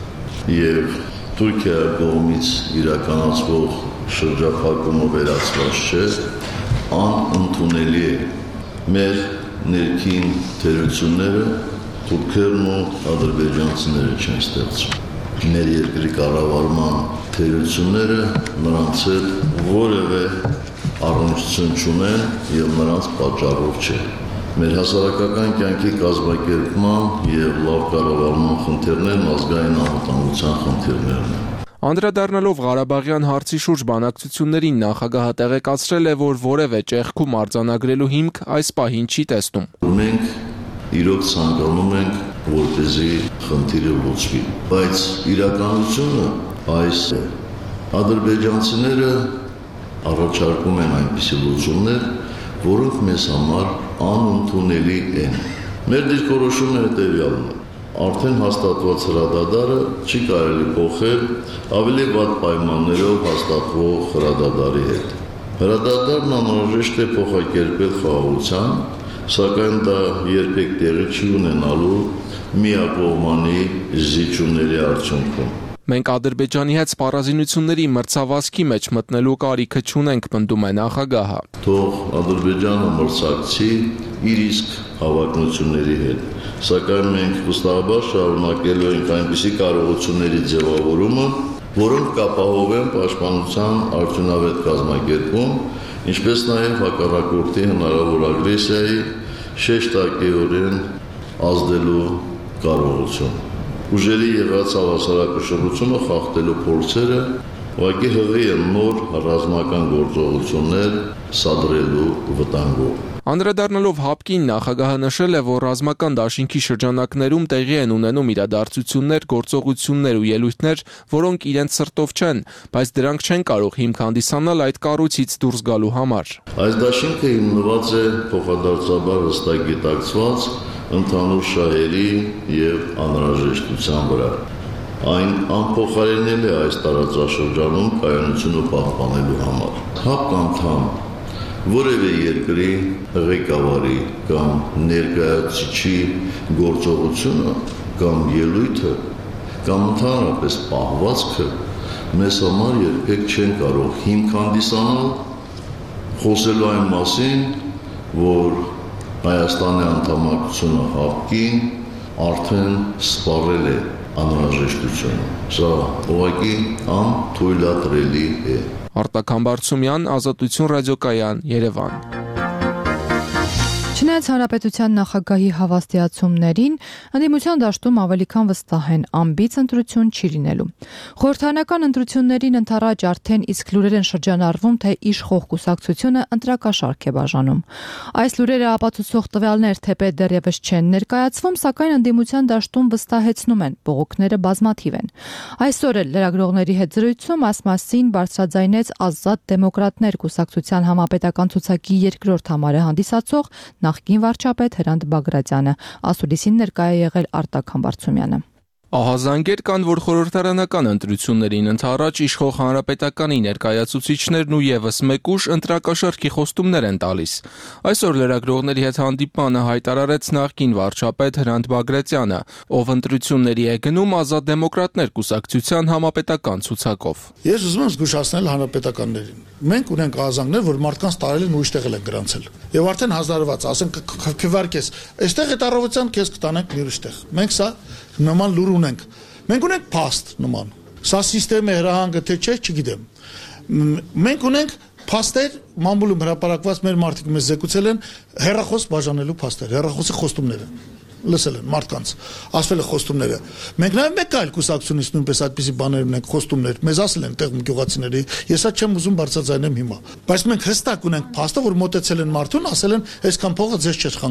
D: եւ Թուրքիայի կողմից իրականացվող շրջափակումը վերացված չէ, անընդունելի է։ Մեր ներքին թերությունները թուրքերն ու ադրբեջանցիները չեն ստեղծում։ Մեր երկրի կառավարման թերությունները նրանց հետ որևէ առնչություն չունեն եւ նրանց պատճառով չէ։ Մեր հասարակական կյանքի կազմակերպման եւ լավ կառավարման խնդիրներն ազգային անվտանգության խնդիրներն են։
L: Անդրադառնալով Ղարաբաղյան հարցի շուրջ բանակցություններին նախագահը տեղեկացրել է, որ որևէ ճեղքում արձանագրելու հիմք այս պահին չի տեսնում։
D: Մենք իրոք ցանկանում ենք, որպեսզի խնդիրը լուծվի, բայց իրականությունը այս է։ Ադրբեջանցիները առաջարկում են այնպիսի լուծումներ, որոնք մեզ համար անընդունելի են։ Մեր դիրքորոշումը հետևյալն է. արդեն հաստատված հրադադարը չի կարելի փոխել ավելի վատ պայմաններով հաստատվող հրադադարի հետ։ Հրադադարն անհրաժեշտ է փոխակերպել խաղաղության, սակայն դա երբեք տեղի չի ունենալու միակողմանի զիջումների արդյունքում։
L: Մենք Ադրբեջանի հետ սպառազինությունների մրցավազքի մեջ մտնելու կարիքը չունենք, պնդում է նախագահը։
D: Թող Ադրբեջանը մրցակցի իր իսկ հավակնությունների հետ, սակայն մենք վստահաբար շարունակելու ենք այնպիսի կարողությունների ձևավորումը, որոնք կապահովեն պաշտպանության արդյունավետ կազմակերպում, ինչպես նաև հակառակորդի հնարավոր ագրեսիայի շեշտակիորեն ազդելու կարողություն։ Ուժերի եղած հավասարակշռությունը խախտելու փորձերը ուղղակի հղի են նոր ռազմական գործողություններ սադրելու վտանգով։
L: Անդրադառնալով ՀԱՊԿ-ին նախագահը նշել է, որ ռազմական դաշինքի շրջանակներում տեղի են ունենում իրադարձություններ, գործողություններ ու ելույթներ, որոնք իրենց սրտով չեն, բայց դրանք չեն կարող հիմք հանդիսանալ այդ կառույցից դուրս գալու համար։
D: Այս դաշինքը հիմնված է փոխադարձաբար հստակ գիտակցված ընդհանուր շահերի եւ անհրաժեշտության վրա։ Այն անփոխարինելի է այս տարածաշրջանում կայունությունը պահպանելու համար։ ՀԱՊԿ անդամ որևէ երկրի ղեկավարի կամ ներկայացուցիչի գործողությունը կամ ելույթը կամ ընդհանրապես պահվածքը մեզ համար երբեք չեն կարող հիմք հանդիսանալ խոսելու այն մասին, որ Հայաստանի անդամակցությունը ՀԱՊԿ-ին արդեն սպառել է անհրաժեշտությունը։ Սա ուղղակի անթույլատրելի է։
L: Արտակ Համբարձումյան, Ազատություն ռադիոկայան, Երևան։
A: Չնայած հանրապետության նախագահի հավաստիացումներին, ընդդիմության դաշտում ավելի քան վստահ են ամբից ընտրություն չի լինելու։ Խորհրդարանական ընտրություններին ընդառաջ արդեն իսկ լուրեր են շրջանառվում, թե իշխող կուսակցությունը ընտրակաշառք է բաժանում։ Այս լուրերը ապացուցող տվյալներ թեպետ դեռևս չեն ներկայացվում, սակայն ընդդիմության դաշտում վստահեցնում են, բողոքները բազմաթիվ են։ Այսօր էլ լրագրողների հետ զրույցում այս մասին բարձրաձայնեց Ազատ դեմոկրատներ կուսակցության համապետական ցուցակի երկրորդ համարը հանդիսացող նախկին վարչապետ Հրանտ Բագրատյանը, ասուլիսին ներկայ է եղել Արտակ Համբարձումյանը։
L: Ահազանգեր կան, որ խորհրդարանական ընտրություններին ընդառաջ իշխող հանրապետականի ներկայացուցիչներն ու եւս մեկ ուժ ընտրակաշառքի խոստումներ են տալիս։ Այսօր լրագրողների հետ հանդիպմանը հայտարարեց նախկին վարչապետ Հրանտ Բագրատյանը, ով ընտրությունների է գնում Ազատ դեմոկրատներ կուսակցության համապետական ցուցակով։
M: Ես ուզում եմ զգուշացնել հանրապետականներին։ Մենք ունենք ահազանգներ, որ մարդկանց տարել են ու իշտեղել են գրանցել։ Եվ արդեն հազարված, ասենք քվարկես, այստեղ այդ առավոտյան քեզ կտանենք մի ուրիշ տեղ։ Մենք սա նման լուր ունենք։ Մենք ունենք փաստ նման։ Սա համակարգը հրահանգը թե չէ, չգիտեմ։ Մենք ունենք փաստեր, մամուլում հրապարակված մեր մարդիկ մեզ զեկուցել են հեռախոս բաժանելու փաստեր, հեռախոսի խոստումները։ Լսել են մարդկանց, ասվել է խոստումները։ Մենք նաև մեկ այլ կուսակցությունից նույնպես այդպիսի բաներ ունենք, խոստումներ։ Մեզ ասել են տեղում գյուղացիների, ես այդ չեմ ուզում բարձրաձայնեմ հիմա։ Բայց մենք հստակ ունենք փաստը, որ մոտեցել են մարդուն, ասել են, այսքան փողը ձեզ չէ խանգարի։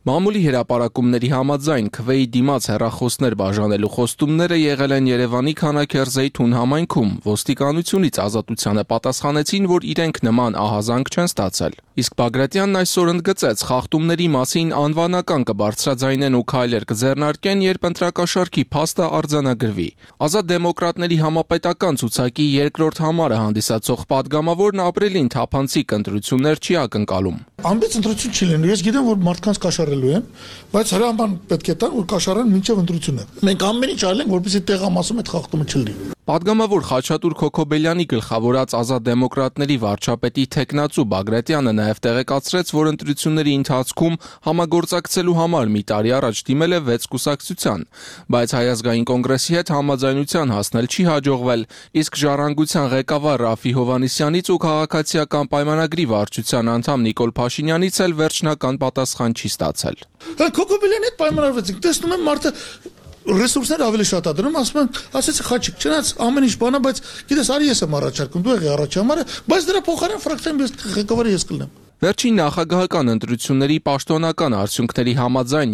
L: Մամուլի հրապարակումների համաձայն քվեի դիմաց հեռախոսներ բաժանելու խոստումները եղել են Երևանի Քանաքերզեյթուն համայնքում, ոստիկանությունից ազատությանը պատասխանեցին, որ իրենք նման ահազանգ չեն ստացել։ Իսկ Բագրատյանն այսօր ընդգծեց, խախտումների մասին անվանական կբարձրաձայնեն ու քայլեր կձեռնարկեն, երբ ընտրակաշառքի փաստը արձանագրվի։ Ազատ դեմոկրատների համապետական ցուցակի երկրորդ համարը հանդիսացող падգամավորն ապրիլին թափանցիկ ընտրություններ չի ակնկալում։
M: Ամբողջ ընտրություն չի լինելու։ Ես գիտեմ, որ մարդկանց կաշառելու են, բայց հրաման պետք է տան, որ կաշառեն մինչև ընտրությունը։ Մենք ամեն ինչ արել ենք, որպեսզի տեղամասում այդ խախտումը չլինի։
L: Պատգամավոր Խաչատուր Քոքոբելյանի գլխավորած Ազատ դեմոկրատների վարչապետի թեկնածու Բագրատյանը նաև տեղեկացրեց, որ ընտրությունների ընթացքում համագործակցելու համար մի տարի առաջ դիմել է 6 կուսակցության, բայց Հայ ազգային կոնգրեսի հետ համաձայնության հասնել չի հաջողվել, իսկ Ժառանգության ղեկավար Ռաֆի Հովհաննիսյանից ու քաղաքացիական պայմանագրի վարչության անդամ Նիկոլ Փաշինյանից էլ վերջնական պատասխան չի ստացել։
M: Քոքոբելյանի հետ պայմանավորվեցինք, տեսնում եմ մարդը ռեսուրսներ ավելի շատ ա դնում, ասեցի Խաչիկ, չնայած ամեն ինչ բանա, բայց գիտես, արի ես եմ առաջարկում, դու եղի առաջամարը, բայց դրա փոխարեն ֆրակցիան ղեկավարը ես կլինեմ։
L: Վերջին նախագահական ընտրությունների պաշտոնական արդյունքների համաձայն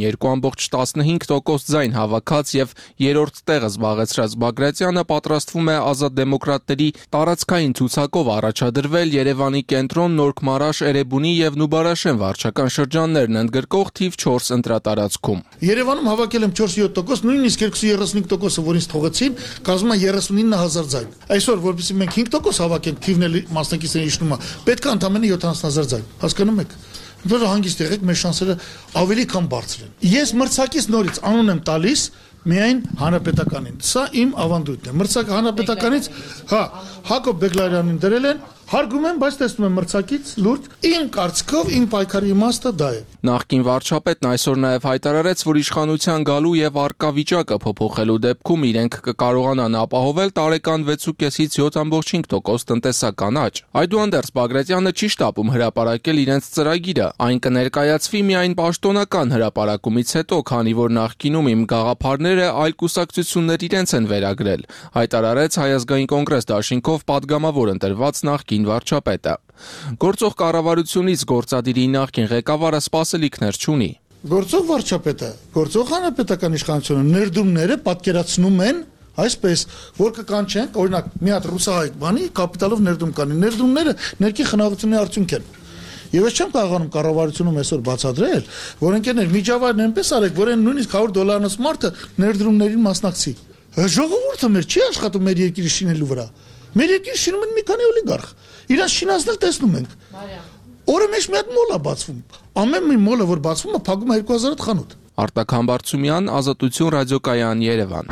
L: 2.15% ձայն հավաքած եւ երրորդ տեղը զբաղեցրած Բագրատյանը պատրաստվում է Ազատ դեմոկրատների տարածքային ցուցակով առաջադրվել Երևանի կենտրոն, Նորք-Մարաշ, Էրեբունի եւ Նուբարաշեն վարչական շրջաններն ընդգրկող թիվ 4 ընտրատարածքում։
M: Երևանում հավաքել եմ 4-7%, նույնիսկ 235%-ը, որ ինձ թողեցին, կազմում է 39000 ձայն։ Այսօր, որովհետեւ մենք 5% հավաքենք, թիվն էլ մասնակիցների իջնում է, պետք է ընդամենը 70000 ձայն։ Հասկանում եք։ Որ հանգիստ եղեք, մեր շանսերը ավելի քան բարձր են։ Ես մրցակից նորից անուն եմ տալիս միայն հանրապետականին։ Սա իմ ավանդույթն է։ Մրցակ հանրապետականից, Հակոբ Բեգլարյանին դրել են, հարգում եմ, բայց տեսնում եմ մրցակից լուրջ։ Իմ կարծիքով իմ պայքարի իմաստը դա է։
L: Նախկին վարչապետն այսօր նաև հայտարարեց, որ իշխանության գալու եւ առկա վիճակը փոփոխելու դեպքում իրենք կկարողանան ապահովել տարեկան 6.5-ից 7.5% տնտեսական աճ։ Այդուհանդերձ Բագրատյանը չի շտապում հրապարակել իրենց ծրագիրը, այն կներկայացվի միայն պաշտոնական հրապարակումից հետո, քանի որ նախկինում իմ գաղափարները այլ կուսակցություններ իրենց են վերագրել, հայտարարեց Հայ ազգային կոնգրես դաշինքով падգամավոր ընտրված նախկին վարչապետը։ Գործող կառավարությունից գործադիրի նախկին ղեկավարը սպասելիքներ չունի։
M: Գործող վարչապետը, գործող հանրապետական իշխանությունը ներդրումները պատկերացնում են այսպես, որ կկանչեն, օրինակ, մի հատ ռուսահայ բանի կապիտալով ներդրում կանի, ներդրումները ներքին խնայողությունների արդյունք են։ Եվ ես չեմ կարողանում կառավարությունում այսօր բացատրել, որ ընկերներ միջավայրն այնպես արեք, որ այն նույնիսկ $100 մարդը ներդրումներին մասնակցի։ Ժողովուրդը մեր չի աշխատում մեր երկիրը շինելու վրա։ Մեր երկիրը շինում են մի քանի օլիգարխ։ Իրանց շինածնել տեսնում ենք։ Օրը մեջ մի հատ մոլ է բացվում։ Ամեն մի մոլը, որ բացվում է, փակում է 2000 հատ խանութ։
L: Արտակ Համբարձումյան, Ազատություն ռադիոկայան, Երևան։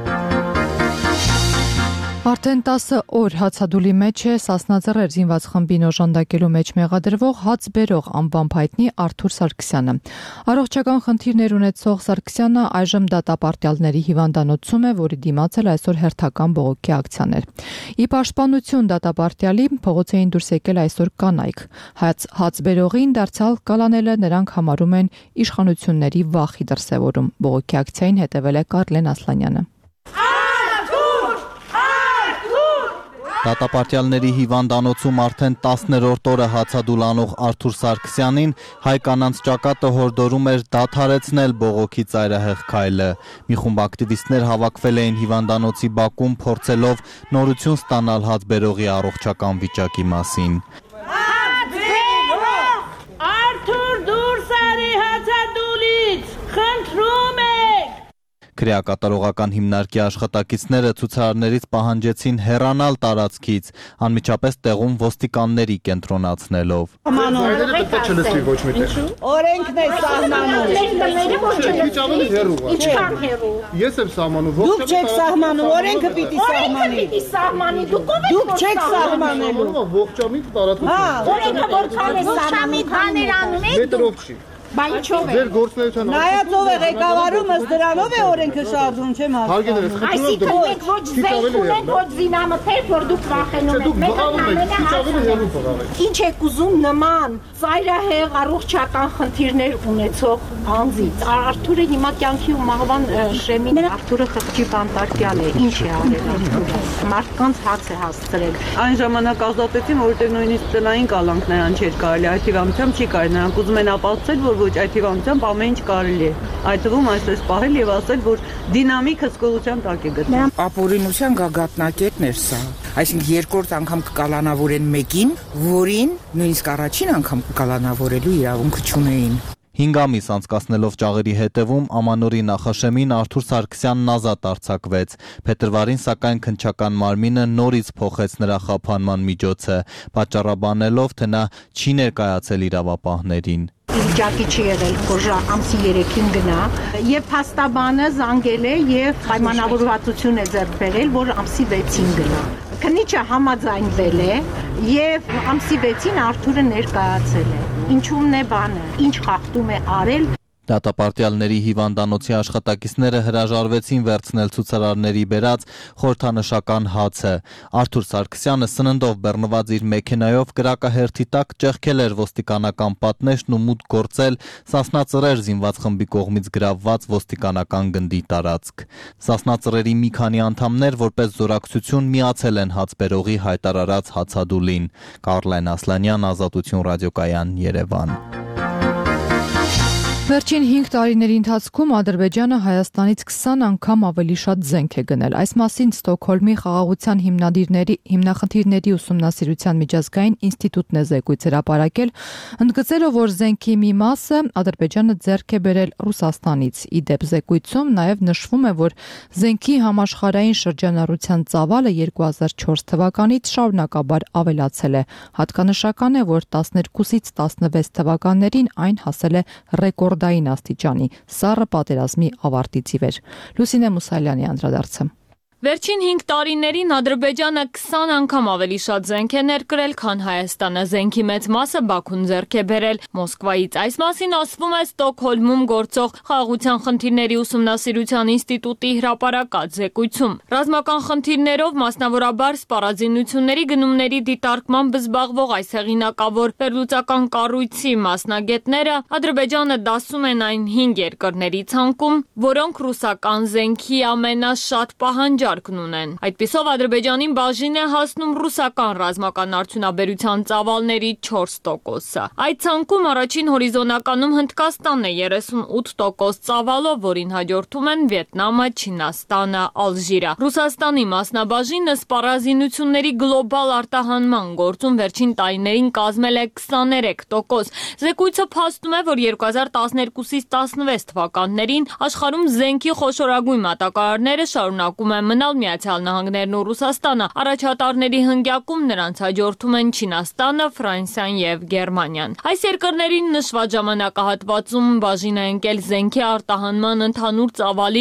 A: Արդեն 10 օր հացադուլի մեջ է Սասնաձեռեր զինված խմբին օժանդակելու մեջ մեղադրվող հաց բերող անվամբ հայտնի Արթուր Սարգսյանը։ Առողջական խնդիրներ ունեցող Սարգսյանը այժմ դատապարտյալների հիվանդանոցում է, որի դիմաց էլ այսօր հերթական բողոքի ակցիաներ։ Ի պաշտպանություն դատապարտյալի փողոց էին դուրս եկել այսօր կանայք։ Հաց բերողին դարձյալ կալանելը նրանք համարում են իշխանությունների վախի դրսևորում։ Բողոքի ակցիային հետևել է Կարլեն Ասլանյանը։
N: Դատապարտյալների հիվանդանոցում արդեն 10-րդ օրը հացադուլ անող Արթուր Սարգսյանին հայ կանանց ճակատը հորդորում էր դադարեցնել բողոքի ծայրահեղ քայլը։ Մի խումբ ակտիվիստներ հավաքվել էին հիվանդանոցի բակում, փորձելով նորություն ստանալ հաց բերողի առողջական վիճակի մասին։
O: Արթուր դուրս արի հացադուլից, խնդրում եք։
N: Քրեակատարողական հիմնարկի աշխատակիցները ցուցարարներից պահանջեցին հեռանալ տարածքից, անմիջապես տեղում ոստիկանների կենտրոնացնելով։
O: Օրենքն է սահմանում։
P: Ես եմ սահմանում։
O: Դուք չեք սահմանում, օրենքը պիտի սահմանի։ Դուք չեք սահմանելու։
P: Ողջամիտ տարածություն։
O: Օրենքը որքան է սահմանում, քաներ անում եք։
P: Մետրով չի։
O: Բայչով է։
P: Ձեր գործնեության
O: Նայած ով է ղեկավարում, ըստ դրանով է օրենքը շարժում, չեմ հասկանում։ Այսինքն մենք ոչ զենք ունենք, ոչ զինամթերք, որ դուք վախենում եք։ Ինչ եք ուզում նման ծայրահեղ առողջական խնդիրներ ունեցող անձից։ Արթուրը հիմա կյանքի ու մահվան շեմին Արթուրը խղճի բանտարկյալ է։ Ինչ է արել Արթուրը։ Մարդկանց հաց է հասցրել։
Q: Այն ժամանակ ազատեցին, որովհետև նույնիսկ տնային կալանք նրան չէր կարելի, այդ հիվանդությամբ չի կարելի, նրանք ուզում են ապացուցել, որ ոչ այդ հիվանդությամբ ամեն ինչ կարելի է։ Այդ թվում այսպես պահել եւ ասել, որ դինամիկ հսկողության տակ է գտնվում։
R: Ապօրինության գագաթնակետն էր սա։ Այսինքն երկրորդ անգամ կկալանավորեն մեկին, որին նույնիսկ առաջին անգամ կկալանավորելու իրավունք չունեին։
N: 5 ամիս անցկացնելով ճաղերի հետևում Ամանորի նախաշեմին Արթուր Սարգսյանն ազատ արձակվեց։ Փետրվարին սակայն քննչական մարմինը նորից փոխեց նրա խափանման միջոցը, պատճառաբանելով, թե նա չի ներկայացել իրավապահներին։
H: Վիճակի չի եղել, որ ամսի 3-ին գնա, եւ փաստաբանը զանգել է եւ պայմանավորվածություն է ձեռք բերել, որ ամսի 6-ին գնա։ Քննիչը համաձայնվել է եւ ամսի 6-ին Արթուրը ներկայացել է։ Ինչու՞մն է բանը, ինչ խախտում է արել։
N: Դատապարտյալների հիվանդանոցի աշխատակիցները հրաժարվեցին վերցնել ցուցարարների բերած խորհրդանշական հացը։ Արթուր Սարգսյանը սննդով բեռնված իր մեքենայով կրակահերթի տակ ճեղքել էր ոստիկանական պատնեշն ու մուտք գործել Սասնա Ծռեր զինված խմբի կողմից գրավված ոստիկանական գնդի տարածք։ Սասնա Ծռերի մի քանի անդամներ որպես զորակցություն միացել են հացբերողի հայտարարած հացադուլին։ Կարլեն Ասլանյան, Ազատություն ռադիոկայան, Երևան։
A: Վերջին 5 տարիների ընթացքում Ադրբեջանը Հայաստանից 20 անգամ ավելի շատ զենք է գնել։ Այս մասին Ստոկհոլմի խաղաղության հիմնախնդիրների ուսումնասիրության միջազգային ինստիտուտն է զեկույց հրապարակել, ընդգծելով, որ զենքի մի մասը Ադրբեջանը ձեռք է բերել Ռուսաստանից։ Ի դեպ զեկույցում նաև նշվում է, որ զենքի համաշխարհային շրջանառության ծավալը 2004 թվականից շարունակաբար ավելացել է։ Հատկանշական է, որ 12-ից 16 թվականներին այն հասել է ռեկորդային աստիճանի, սառը պատերազմի ավարտից ի վեր։ Լուսինե Մուսալյանի անդրադարձը։
S: Վերջին 5 տարիներին Ադրբեջանը 20 անգամ ավելի շատ զենք է ներկրել, քան Հայաստանը։ Զենքի մեծ մասը Բաքուն ձեռք է բերել Մոսկվայից։ Այս մասին ասվում է Ստոկհոլմում գործող խաղաղության խնդիրների ուսումնասիրության ինստիտուտի հրապարակած զեկույցում։ Ռազմական խնդիրներով, մասնավորաբար սպառազինությունների գնումների դիտարկմամբ զբաղվող այս հեղինակավոր վերլուծական կառույցի մասնագետները Ադրբեջանը դասում են այն 5 երկրների ցանկում, որոնք ռուսական զենքի ամենաշատ պահանջարկն ունեն։ Այդպիսով Ադրբեջանին բաժին է հասնում ռուսական ռազմական արդյունաբերության ծավալների 4%-ը։ Այդ ցանկում առաջին հորիզոնականում Հնդկաստանն է 38% ծավալով, որին հաջորդում են Վիետնամը, Չինաստանը, Ալժիրը։ Ռուսաստանի մասնաբաժինը սպառազինությունների գլոբալ արտահանման գործում վերջին տարիներին կազմել է 23%։ Զեկույցը փաստում է, որ 2012-ից 16 թվականներին աշխարհում զենքի խոշորագույն մատակարարները շարունակում են մնալ Միացյալ Նահանգներն ու Ռուսաստանը, առաջատարների հնգյակում նրանց հաջորդում են Չինաստանը, Ֆրանսիան եւ Գերմանիան։ Այս երկրներին նշված ժամանակահատվածում բաժին է ընկել զենքի արտահանման ընդհանուր ծավալի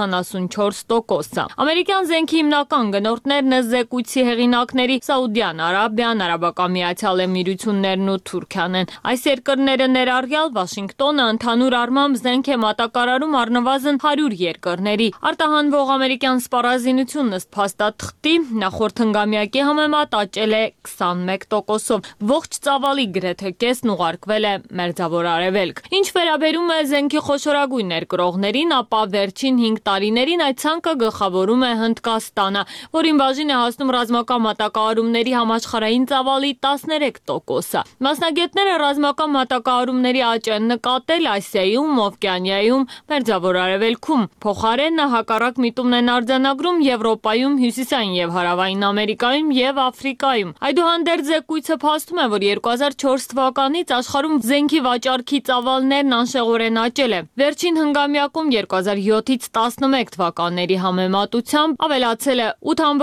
S: 74%-ը։ Ամերիկյան զենքի հիմնական գնորդներն զեկույցի հեղինակների Սաուդյան Արաբիան, Արաբական Միացյալ Էմիրություններն ու Թուրքիան են։ Այս երկրները ներառյալ Վաշինգտոնը ընդհանուր առմամբ զենք է մատակարարում առնվազն 100 երկրների։ Արտահանվող ամերիկյան սպառազինությունն ըստ փաստաթղթի նախորդ հնգամյակի համեմատ աճել է 21%-ով։ Ողջ ծավալի գրեթե կեսն ուղարկվել է Մերձավոր Արևելք։ Ինչ վերաբերում է զենքի խոշորագույն ներկրողներին, ապա վերջին 5 տարիներին այդ ցանկը գլխավորում է Հնդկաստանը, որին բաժին է հասնում ռազմական մատակարարումների համաշխարհային ծավալի 13%-ը։ Մասնագետները ռազմական մատակարարումների աճ են նկատել Ասիայում, Օվկիանիայում, Մերձավոր Արևելքում։ Փոխարենը հակառակ միտումն են արձանագրում Եվրոպայում, Հյուսիսային եւ Հարավային Ամերիկայում եւ Աֆրիկայում։ Այդուհանդերձ զեկույցը փաստում է, որ 2004 թվականից աշխարհում զենքի վաճառքի ծավալներն անշեղորեն աճել է։ Վերջին հնգամյակում 2007-ից 11 թվականների համեմատությամբ ավելացել է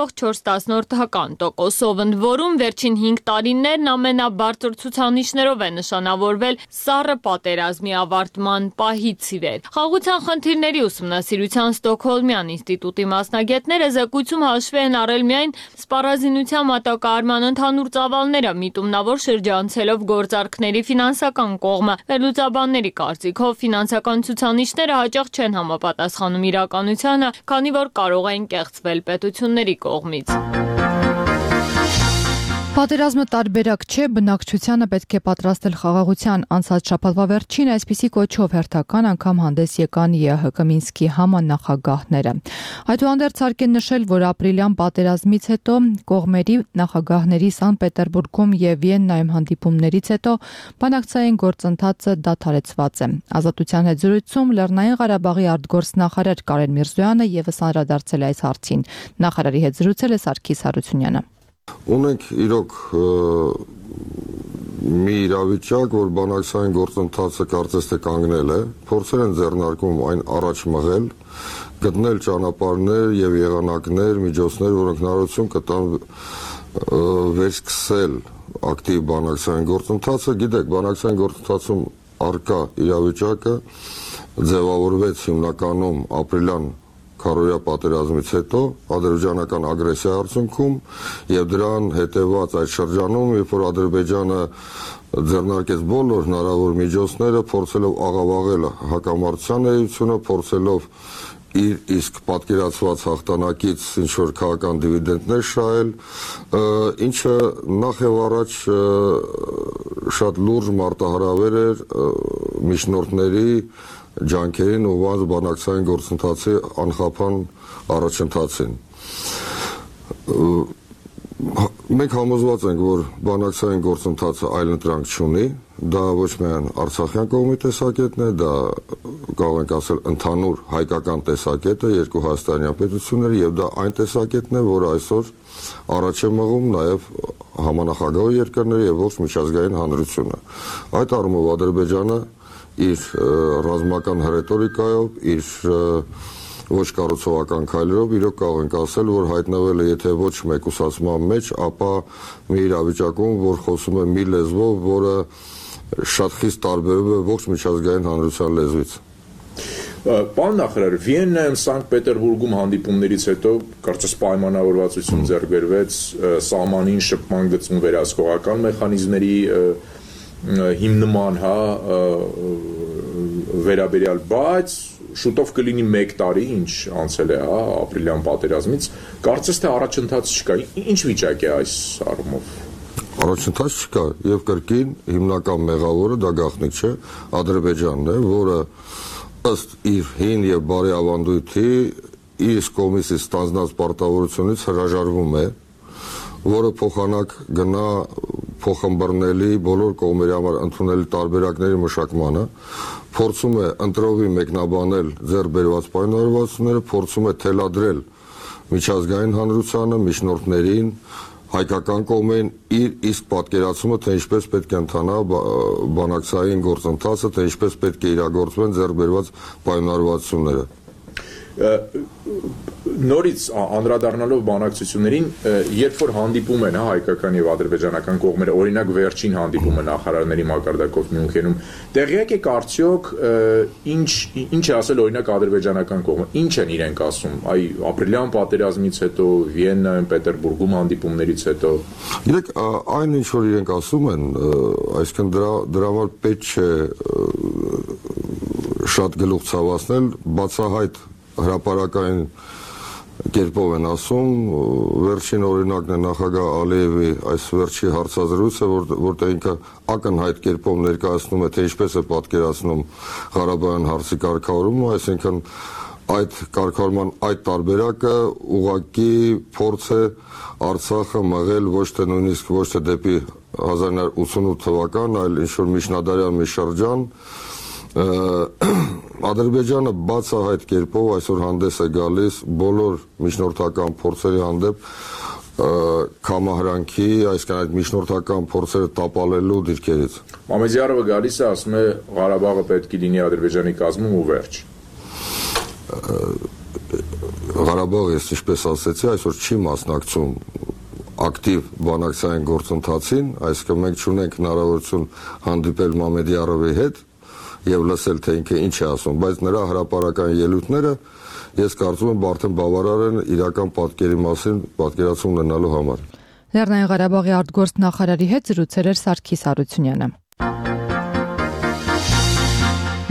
S: 8.4%-ով, ընդ որում վերջին 5 տարիներն ամենաբարձր ցուցանիշներով է նշանավորվել սառը պատերազմի ավարտման պահից ի վեր։ Խաղաղության խնդիրների ուսումնասիրության Ստոկհոլմյան ինստիտուտի մասնագետները զեկույցում հաշվի են առել միայն սպառազինության մատակարարման ընդհանուր ծավալները, միտումնավոր շրջանցելով գործարքների ֆինանսական կողմը։ Վերլուծաբանների կարծիքով ֆինանսական ցուցանիշները հաճախ չեն համապատասխանում իրականությանը, քանի որ կարող են կեղծվել պետությունների կողմից։
A: Պատերազմը տարբերակ չէ, բնակչությանը պետք է պատրաստել խաղաղության։ Անցած շաբաթվա վերջին այսպիսի կոչով հերթական անգամ հանդես եկան ԵՀԿ Մինսկի համանախագահները։ Այդուհանդերձ հարկ է նշել, որ ապրիլյան պատերազմից հետո կողմերի նախագահների Սանկտ Պետերբուրգում եւ Վիեննայում հանդիպումներից հետո բանակցային գործընթացը դադարեցված է։ Ազատության հետ զրույցում Լեռնային Ղարաբաղի արտգործնախարար Կարեն Միրզոյանը եւս անդրադարձել է այս հարցին։ Նախարարի հետ զրուցել է Սարգիս Հարությունյանը։
T: Ունենք իրոք մի իրավիճակ, որ բանակցային գործընթացը կարծես թե կանգնել է, փորձեր են ձեռնարկում այն առաջ մղել, գտնել ճանապարհներ եւ եղանակներ, միջոցներ, որոնք հնարավորություն կտան վերսկսել ակտիվ բանակցային գործընթացը։ Գիտեք, բանակցային գործընթացում արկա իրավիճակը ձևավորվեց հիմնականում ապրիլյան քարոզիա պատերազմից հետո ադրբեջանական ագրեսիայի արդյունքում եւ դրան հետեւած այդ շրջանում, երբ որ Ադրբեջանը ձեռնարկեց բոլոր հնարավոր միջոցները, փորձելով աղավաղել հակամարտության էությունը, փորձելով իր իսկ պատկերացված հաղթանակից ինչ որ քաղաքական դիվիդենտներ շահել, ինչը նախ եւ առաջ շատ լուրջ մարտահրավեր էր միջնորդների ջանքերին ուղղված բանակցային գործընթացի անխափան առաջընթացին։ Մենք համոզված ենք, որ բանակցային գործընթացը այլընտրանք չունի, դա ոչ միայն Արցախյան կողմի տեսակետն է, դա կարող ենք ասել ընդհանուր հայկական տեսակետը, երկու հայաստանյան պետությունները, եւ դա այն տեսակետն է, որ այսօր առաջ է մղում նաեւ համանախագահ երկրները եւ ողջ միջազգային հանրությունը։ Այդ առումով Ադրբեջանը իր ռազմական ռետորիկայով, իր ոչ կառուցողական քայլերով իրոք կարող ենք ասել, որ հայտնվել է եթե ոչ մեկուսացման մեջ, ապա մի իրավիճակում, որ խոսում է մի լեզվով, որը շատ խիստ տարբերում է ողջ միջազգային հանրության լեզվից։
U: Պարոն նախարար, Վիեննայում Սանկտ Պետերբուրգում հանդիպումներից հետո կարծես պայմանավորվածություն ձեռք բերվեց սահմանին շփման գծում վերահսկողական մեխանիզմների հիմնման վերաբերյալ, բայց շուտով կլինի 1 տարի, ինչ անցել է ապրիլյան պատերազմից, կարծես թե առաջընթաց չկա։ Ինչ վիճակ է այս առումով։
T: Առաջընթաց չկա եւ կրկին հիմնական մեղավորը դա գաղտնիք չէ, Ադրբեջանն է, որը ըստ իր հին եւ բարի ավանդույթի իր կողմից ստանձնած պարտավորությունից հրաժարվում է, որը փոխանակ գնա փոխմբռնելի բոլոր կողմերի համար ընդունելի տարբերակների մշակմանը, փորձում է ընտրովի մեկնաբանել ձեռք բերված պայմանավորվածությունները, փորձում է թելադրել միջազգային հանրությանը, միջնորդներին, հայկական կողմերին իր իսկ պատկերացումը, թե ինչպես պետք է ընթանա բանակցային գործընթացը, թե ինչպես պետք է իրագործվեն ձեռք բերված պայմանավորվածությունները։
U: Նորից անդրադառնալով բանակցություններին, երբ որ հանդիպում են հայկական եւ ադրբեջանական կողմերը, օրինակ վերջին հանդիպումը նախարարների մակարդակով Մյունխենում, տեղյակ եք արդյոք ինչ է ասել օրինակ ադրբեջանական կողմը, ինչ են իրենք ասում, այ ապրիլյան պատերազմից հետո, Վիեննայում, Պետերբուրգում հանդիպումներից հետո։
T: Գիտեք, այն ինչ որ իրենք ասում են, այսինքն դրա համար պետք չէ շատ գլուխ ցավացնել, բացահայտ հրապարակային կերպով են ասում, վերջին օրինակն է նախագահ Ալիևի այս վերջի հարցազրույցը, որտեղ ինքը ակնհայտ կերպով ներկայացնում է, թե ինչպես է պատկերացնում Ղարաբաղյան հարցի կարգավորումը, այսինքն այդ կարգավորման այդ տարբերակը ուղղակի փորձ է Արցախը մղել ոչ թե նույնիսկ ոչ թե դեպի 1988 թվական, այլ ինչ որ միջնադարյան մի շրջան։ Ադրբեջանը բացահայտ կերպով այսօր հանդես է գալիս բոլոր միջնորդական փորձերի հանդեպ կամահրանքի, այսինքն այդ միջնորդական փորձերը տապալելու դիրքերից։
U: Մամեդյարովը գալիս է, ասում է Ղարաբաղը պետք է լինի Ադրբեջանի կազմում ու վերջ։
T: Ղարաբաղը, ես ինչպես ասեցի, այսօր չի մասնակցում ակտիվ բանակցային գործընթացին, այսինքն մենք չունենք հնարավորություն հանդիպել Մամեդյարովի հետ եւ լսել թե ինքը ինչ է ասում, բայց նրա հրապարակային ելույթները ես կարծում եմ արդեն բավարար են իրական պատկերի մասին պատկերացում ունենալու համար։
A: Լեռնային Ղարաբաղի արտգործնախարարի հետ զրուցել էր Սարգիս Հարությունյանը։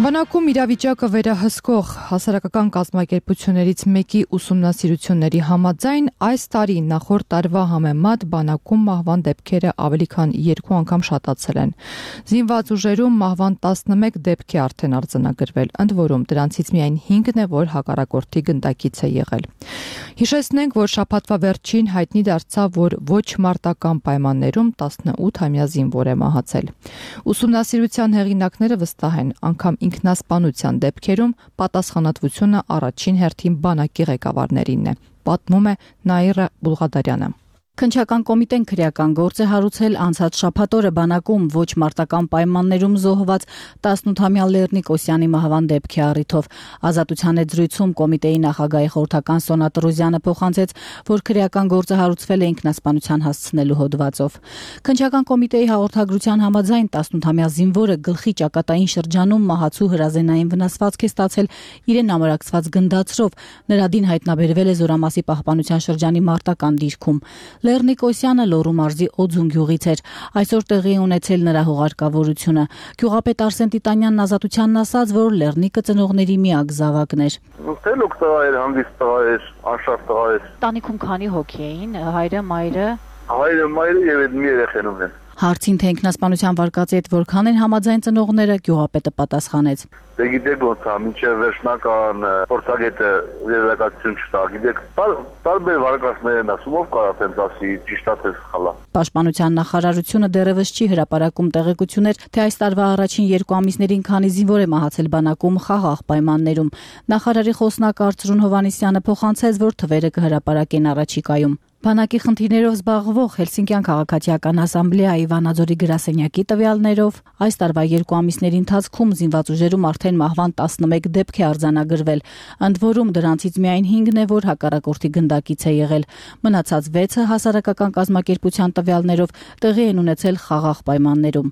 A: Բանակում իրավիճակը վերահսկող հասարակական կազմակերպություններից մեկի ուսումնասիրությունների համաձայն այս տարի նախորդ տարվա համեմատ բանակում մահվան դեպքերը ավելի քան 2 անգամ շատացել են։ Զինված ուժերում մահվան 11 դեպք է արդեն արձանագրվել, ընդ որում դրանցից միայն 5-ն է, որ հակառակորդի գնդակից է եղել։ Հիշեցնենք, որ շաբաթվա վերջին հայտնի դարձավ, որ ոչ մարտական պայմաններում 18-ամյա զինվոր է մահացել։ Ուսումնասիրության հեղինակները վստահ են, անգամ ինքնասպանության դեպքերում պատասխանատվությունը առաջին հերթին բանակի ղեկավարներինն է, պատմում է Նաիրա Բուլղադարյանը։
E: Քննչական կոմիտեն քրեական գործ է հարուցել անցած շաբաթօրը բանակում ոչ մարտական պայմաններում զոհված 18-ամյա Լեռնիկ Օսյանի մահվան դեպքի առիթով։ Ազատության հետ զրույցում կոմիտեի նախագահի խորհրդական Սոնա Տրոզյանը փոխանցեց, որ քրեական գործը հարուցվել է ինքնասպանության հասցնելու հոդվածով։ Քննչական կոմիտեի հաղորդագրության համաձայն 18-ամյա զինվորը գլխի ճակատային շրջանում մահացու հրազենային վնասվածք է ստացել իրեն ամրակցված գնդացրով։ Նրա դին հայտնաբերվել է Զորամասի պահպանության շրջանի մարտական դիրքում։ Լեռնիկ Օսյանը Լոռու մարզի Օձուն գյուղից էր։ Այսօր տեղի ունեցել նրա հուղարկավորությունը։ Գյուղապետ Արսեն Տիտանյանն Ազատությանն ասաց, որ Լեռնիկը ծնողների միակ զավակն էր։
V: Տելուկ տղա էր, հանդիս տղա էր, անշարժ տղա էր։
E: Տանիքում քանի հոգի էին, հայրը, մայրը։
V: Հայրը, մայրը եւ այդ մի երեխեն ունեն։
E: Հարցին թե ինքնասպանության վարկածի հետ որքան են համաձայն ծնողները, գյուղապետը պատասխանեց.
V: Դե գիտեք ոնց է, մինչև վերջնական փորձագետը վերակացություն չտա, գիտեք, տարբեր վարկածներ են ասում, ով կարող տենց ասի, ճիշտ է թե սխալ է։
E: Պաշտպանության նախարարությունը դեռևս չի հրապարակում տեղեկություններ, թե այս տարվա առաջին 2 ամիսներին քանի զինվոր է մահացել բանակում խաղաղ պայմաններում։ Նախարարի խոսնակ Արծրուն Հովհաննիսյանը փոխանցեց, որ թվերը կհրապարակեն առաջիկայում։ Բանակի խնդիրներով զբաղվող Հելսինկյան քաղաքացիական ասամբլեայի Վանաձորի գրասենյակի տվյալներով այս տարվա 2 ամիսների ընթացքում զինված ուժերում արդեն մահվան 11 դեպք է արձանագրվել, ընդ որում դրանցից միայն 5-ն է, որ հակառակորդի գնդակից է եղել։ Մնացած 6-ը հասարակական կազմակերպության տվյալներով տեղի են ունեցել խաղաղ պայմաններում։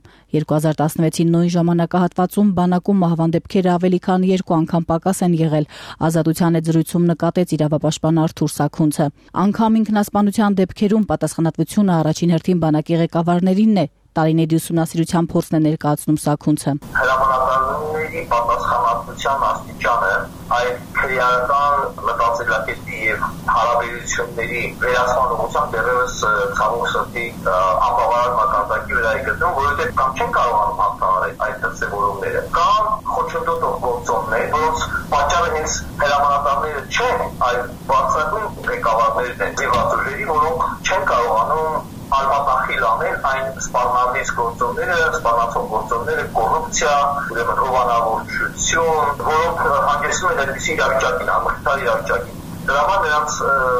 E: 2016-ի նույն ժամանակահատվածում բանակում մահվան դեպքերը ավելի քան 2 անգամ պակաս են եղել։ Ազատության հետ զրույցում նկատեց իրավապաշտպան Արթուր Սաքունցը։ Անգամ ինքնասպանության դեպքերում պատասխանատվությունը առաջին հերթին բանակի ղեկավարներինն է։ Տարիների ուսումնասիրության փորձն է ներկայացնում Սաքունցը։
V: Հրամանատարների պատասխանատվության աստիճանը այդ քրեական մտածելակերպի եւ հարաբերությունների վերացման ուղղությամբ դեռևս ցավոք սրտի անբավարար մակարդակի վրա է գտնվում, որովհետեւ կամ չեն կարողանում հաղթահարել այդ դրսևորումները, կամ խոչընդոտող գործոններ, որոնց պատճառը հենց հրամանատարները չեն, այլ բարձրագույն ղեկավարներն են, զինված ուժերի, որոնք չեն կարողանում արմատախիլ անել այն սպառնալից գործոնները, սպառնացող գործոնները, կոռուպցիա, ուրեմն հովանավորչություն, որոնք հանգեցնում են այդպիսի իրավիճակին, ամրագրի իրավիճակին։ Դրա համար նրանց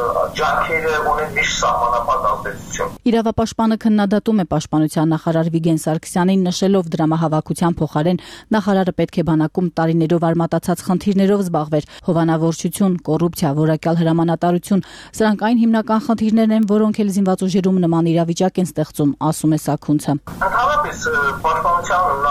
V: ջանքերը ունեն միշտ սահմանափակ ազդեցություն։
E: Իրավապաշտպանը քննադատում է պաշտպանության նախարար Վիգեն Սարգսյանին, նշելով դրամահավաքության փոխարեն նախարարը պետք է բանակում տարիներով արմատացած խնդիրներով զբաղվեր՝ հովանավորչություն, կոռուպցիա, որակյալ հրամանատարություն։ Սրանք այն հիմնական խնդիրներն են, որոնք էլ զինված ուժերում նման իրավիճակ են ստեղծում, ասում է Սաքունցը։
V: Ընդհանրապես պաշտպանության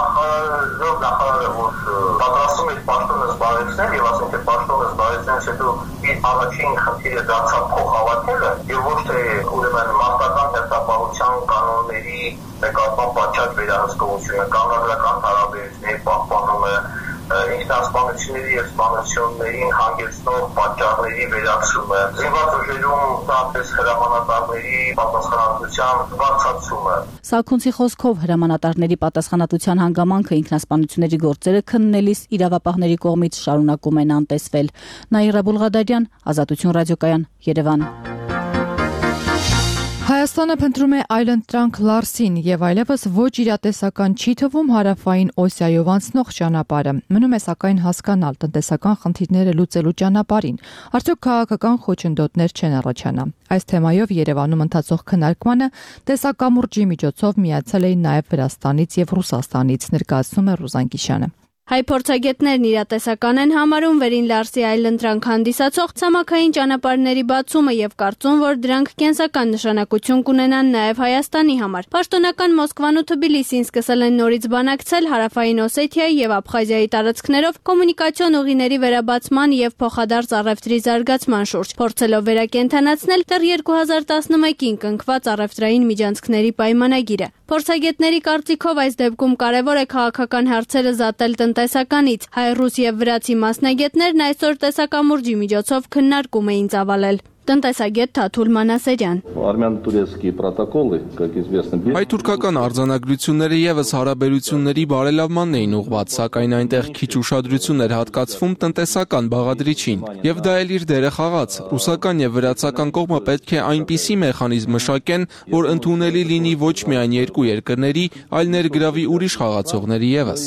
V: նախարարը, որ պատրաստում է պաշտոնը զբաղեցնել եւ ասենք թե պաշտոնը զբաղեցնելուց հետո առաջին խնդիրը դարձավ փոխհավաքելը եւ ոչ թե ուրեմն մարտական հերթապահության կանոնների նկատմամբ պատշաճ վերահսկողությունը, կանոնադրական հարաբերությունների պահպանումը, ինքնասպանությունների եւ սպանություններին հանգեցնող պատճառների վերացումը, զինված ուժերում տապես հրամանատարների պատասխանատվության բարձրացումը։
E: Սաքունցի խոսքով հրամանատարների պատասխանատվության հանգամանքը ինքնասպանությունների գործերը քննելիս իրավապահների կողմից շարունակում են անտեսվել։ Նաիրա Բուլղադարյան, Ազատություն ռադիոկայան, Երևան։
A: Հայաստանը փնտրում է այլընտրանք Լարսին եւ այլևս ոչ իրատեսական չի թվում հարավային Օսիայով անցնող ճանապարհը։ Մնում է սակայն հասկանալ տնտեսական խնդիրները լուծելու ճանապարհին։ Արդյոք քաղաքական խոչընդոտներ չեն առաջանա։ Այս թեմայով Երևանում ընթացող քննարկմանը տեսակամուրջի միջոցով միացել էին նաեւ Վրաստանից եւ Ռուսաստանից, ներկայացնում է Ռուզան Կիշյանը։
W: Հայ փորձագետներն իրատեսական են համարում վերին Լարսի այլընտրանք հանդիսացող ցամաքային ճանապարհների բացումը եւ կարծում, որ դրանք կենսական նշանակություն կունենան նաեւ Հայաստանի համար։ Պաշտոնական Մոսկվան ու Թբիլիսին սկսել են նորից բանակցել Հարավային Օսեթիայի եւ Աբխազիայի տարածքներով կոմունիկացիոն ուղիների վերաբացման եւ փոխադարձ առևտրի զարգացման շուրջ, փորձելով վերակենդանացնել դեռ 2011-ին կնքված առևտրային միջանցքների պայմանագիրը։ Փորձագետների կարծիքով այս դեպքում կարևոր է քաղաքական հարցերը զատել տնտեսականից։ Հայ-ռուս եւ վրացի մասնագետներն այսօր տեսակամուրջի միջոցով քննարկում էին ծավալել։ Տնտեսագետ Թաթուլ Մանասերյան.
L: Հայ-թուրքական արձանագրությունները եւս հարաբերությունների բարելավմանն էին ուղղված, սակայն այնտեղ քիչ ուշադրություն էր հատկացվում տնտեսական բաղադրիչին, եւ դա էլ իր դերը խաղաց։ Ռուսական եւ վրացական կողմը պետք է այնպիսի մեխանիզմ մշակեն, որ ընդունելի լինի ոչ միայն երկու երկրների, այլ ներգրավի ուրիշ խաղացողների եւս։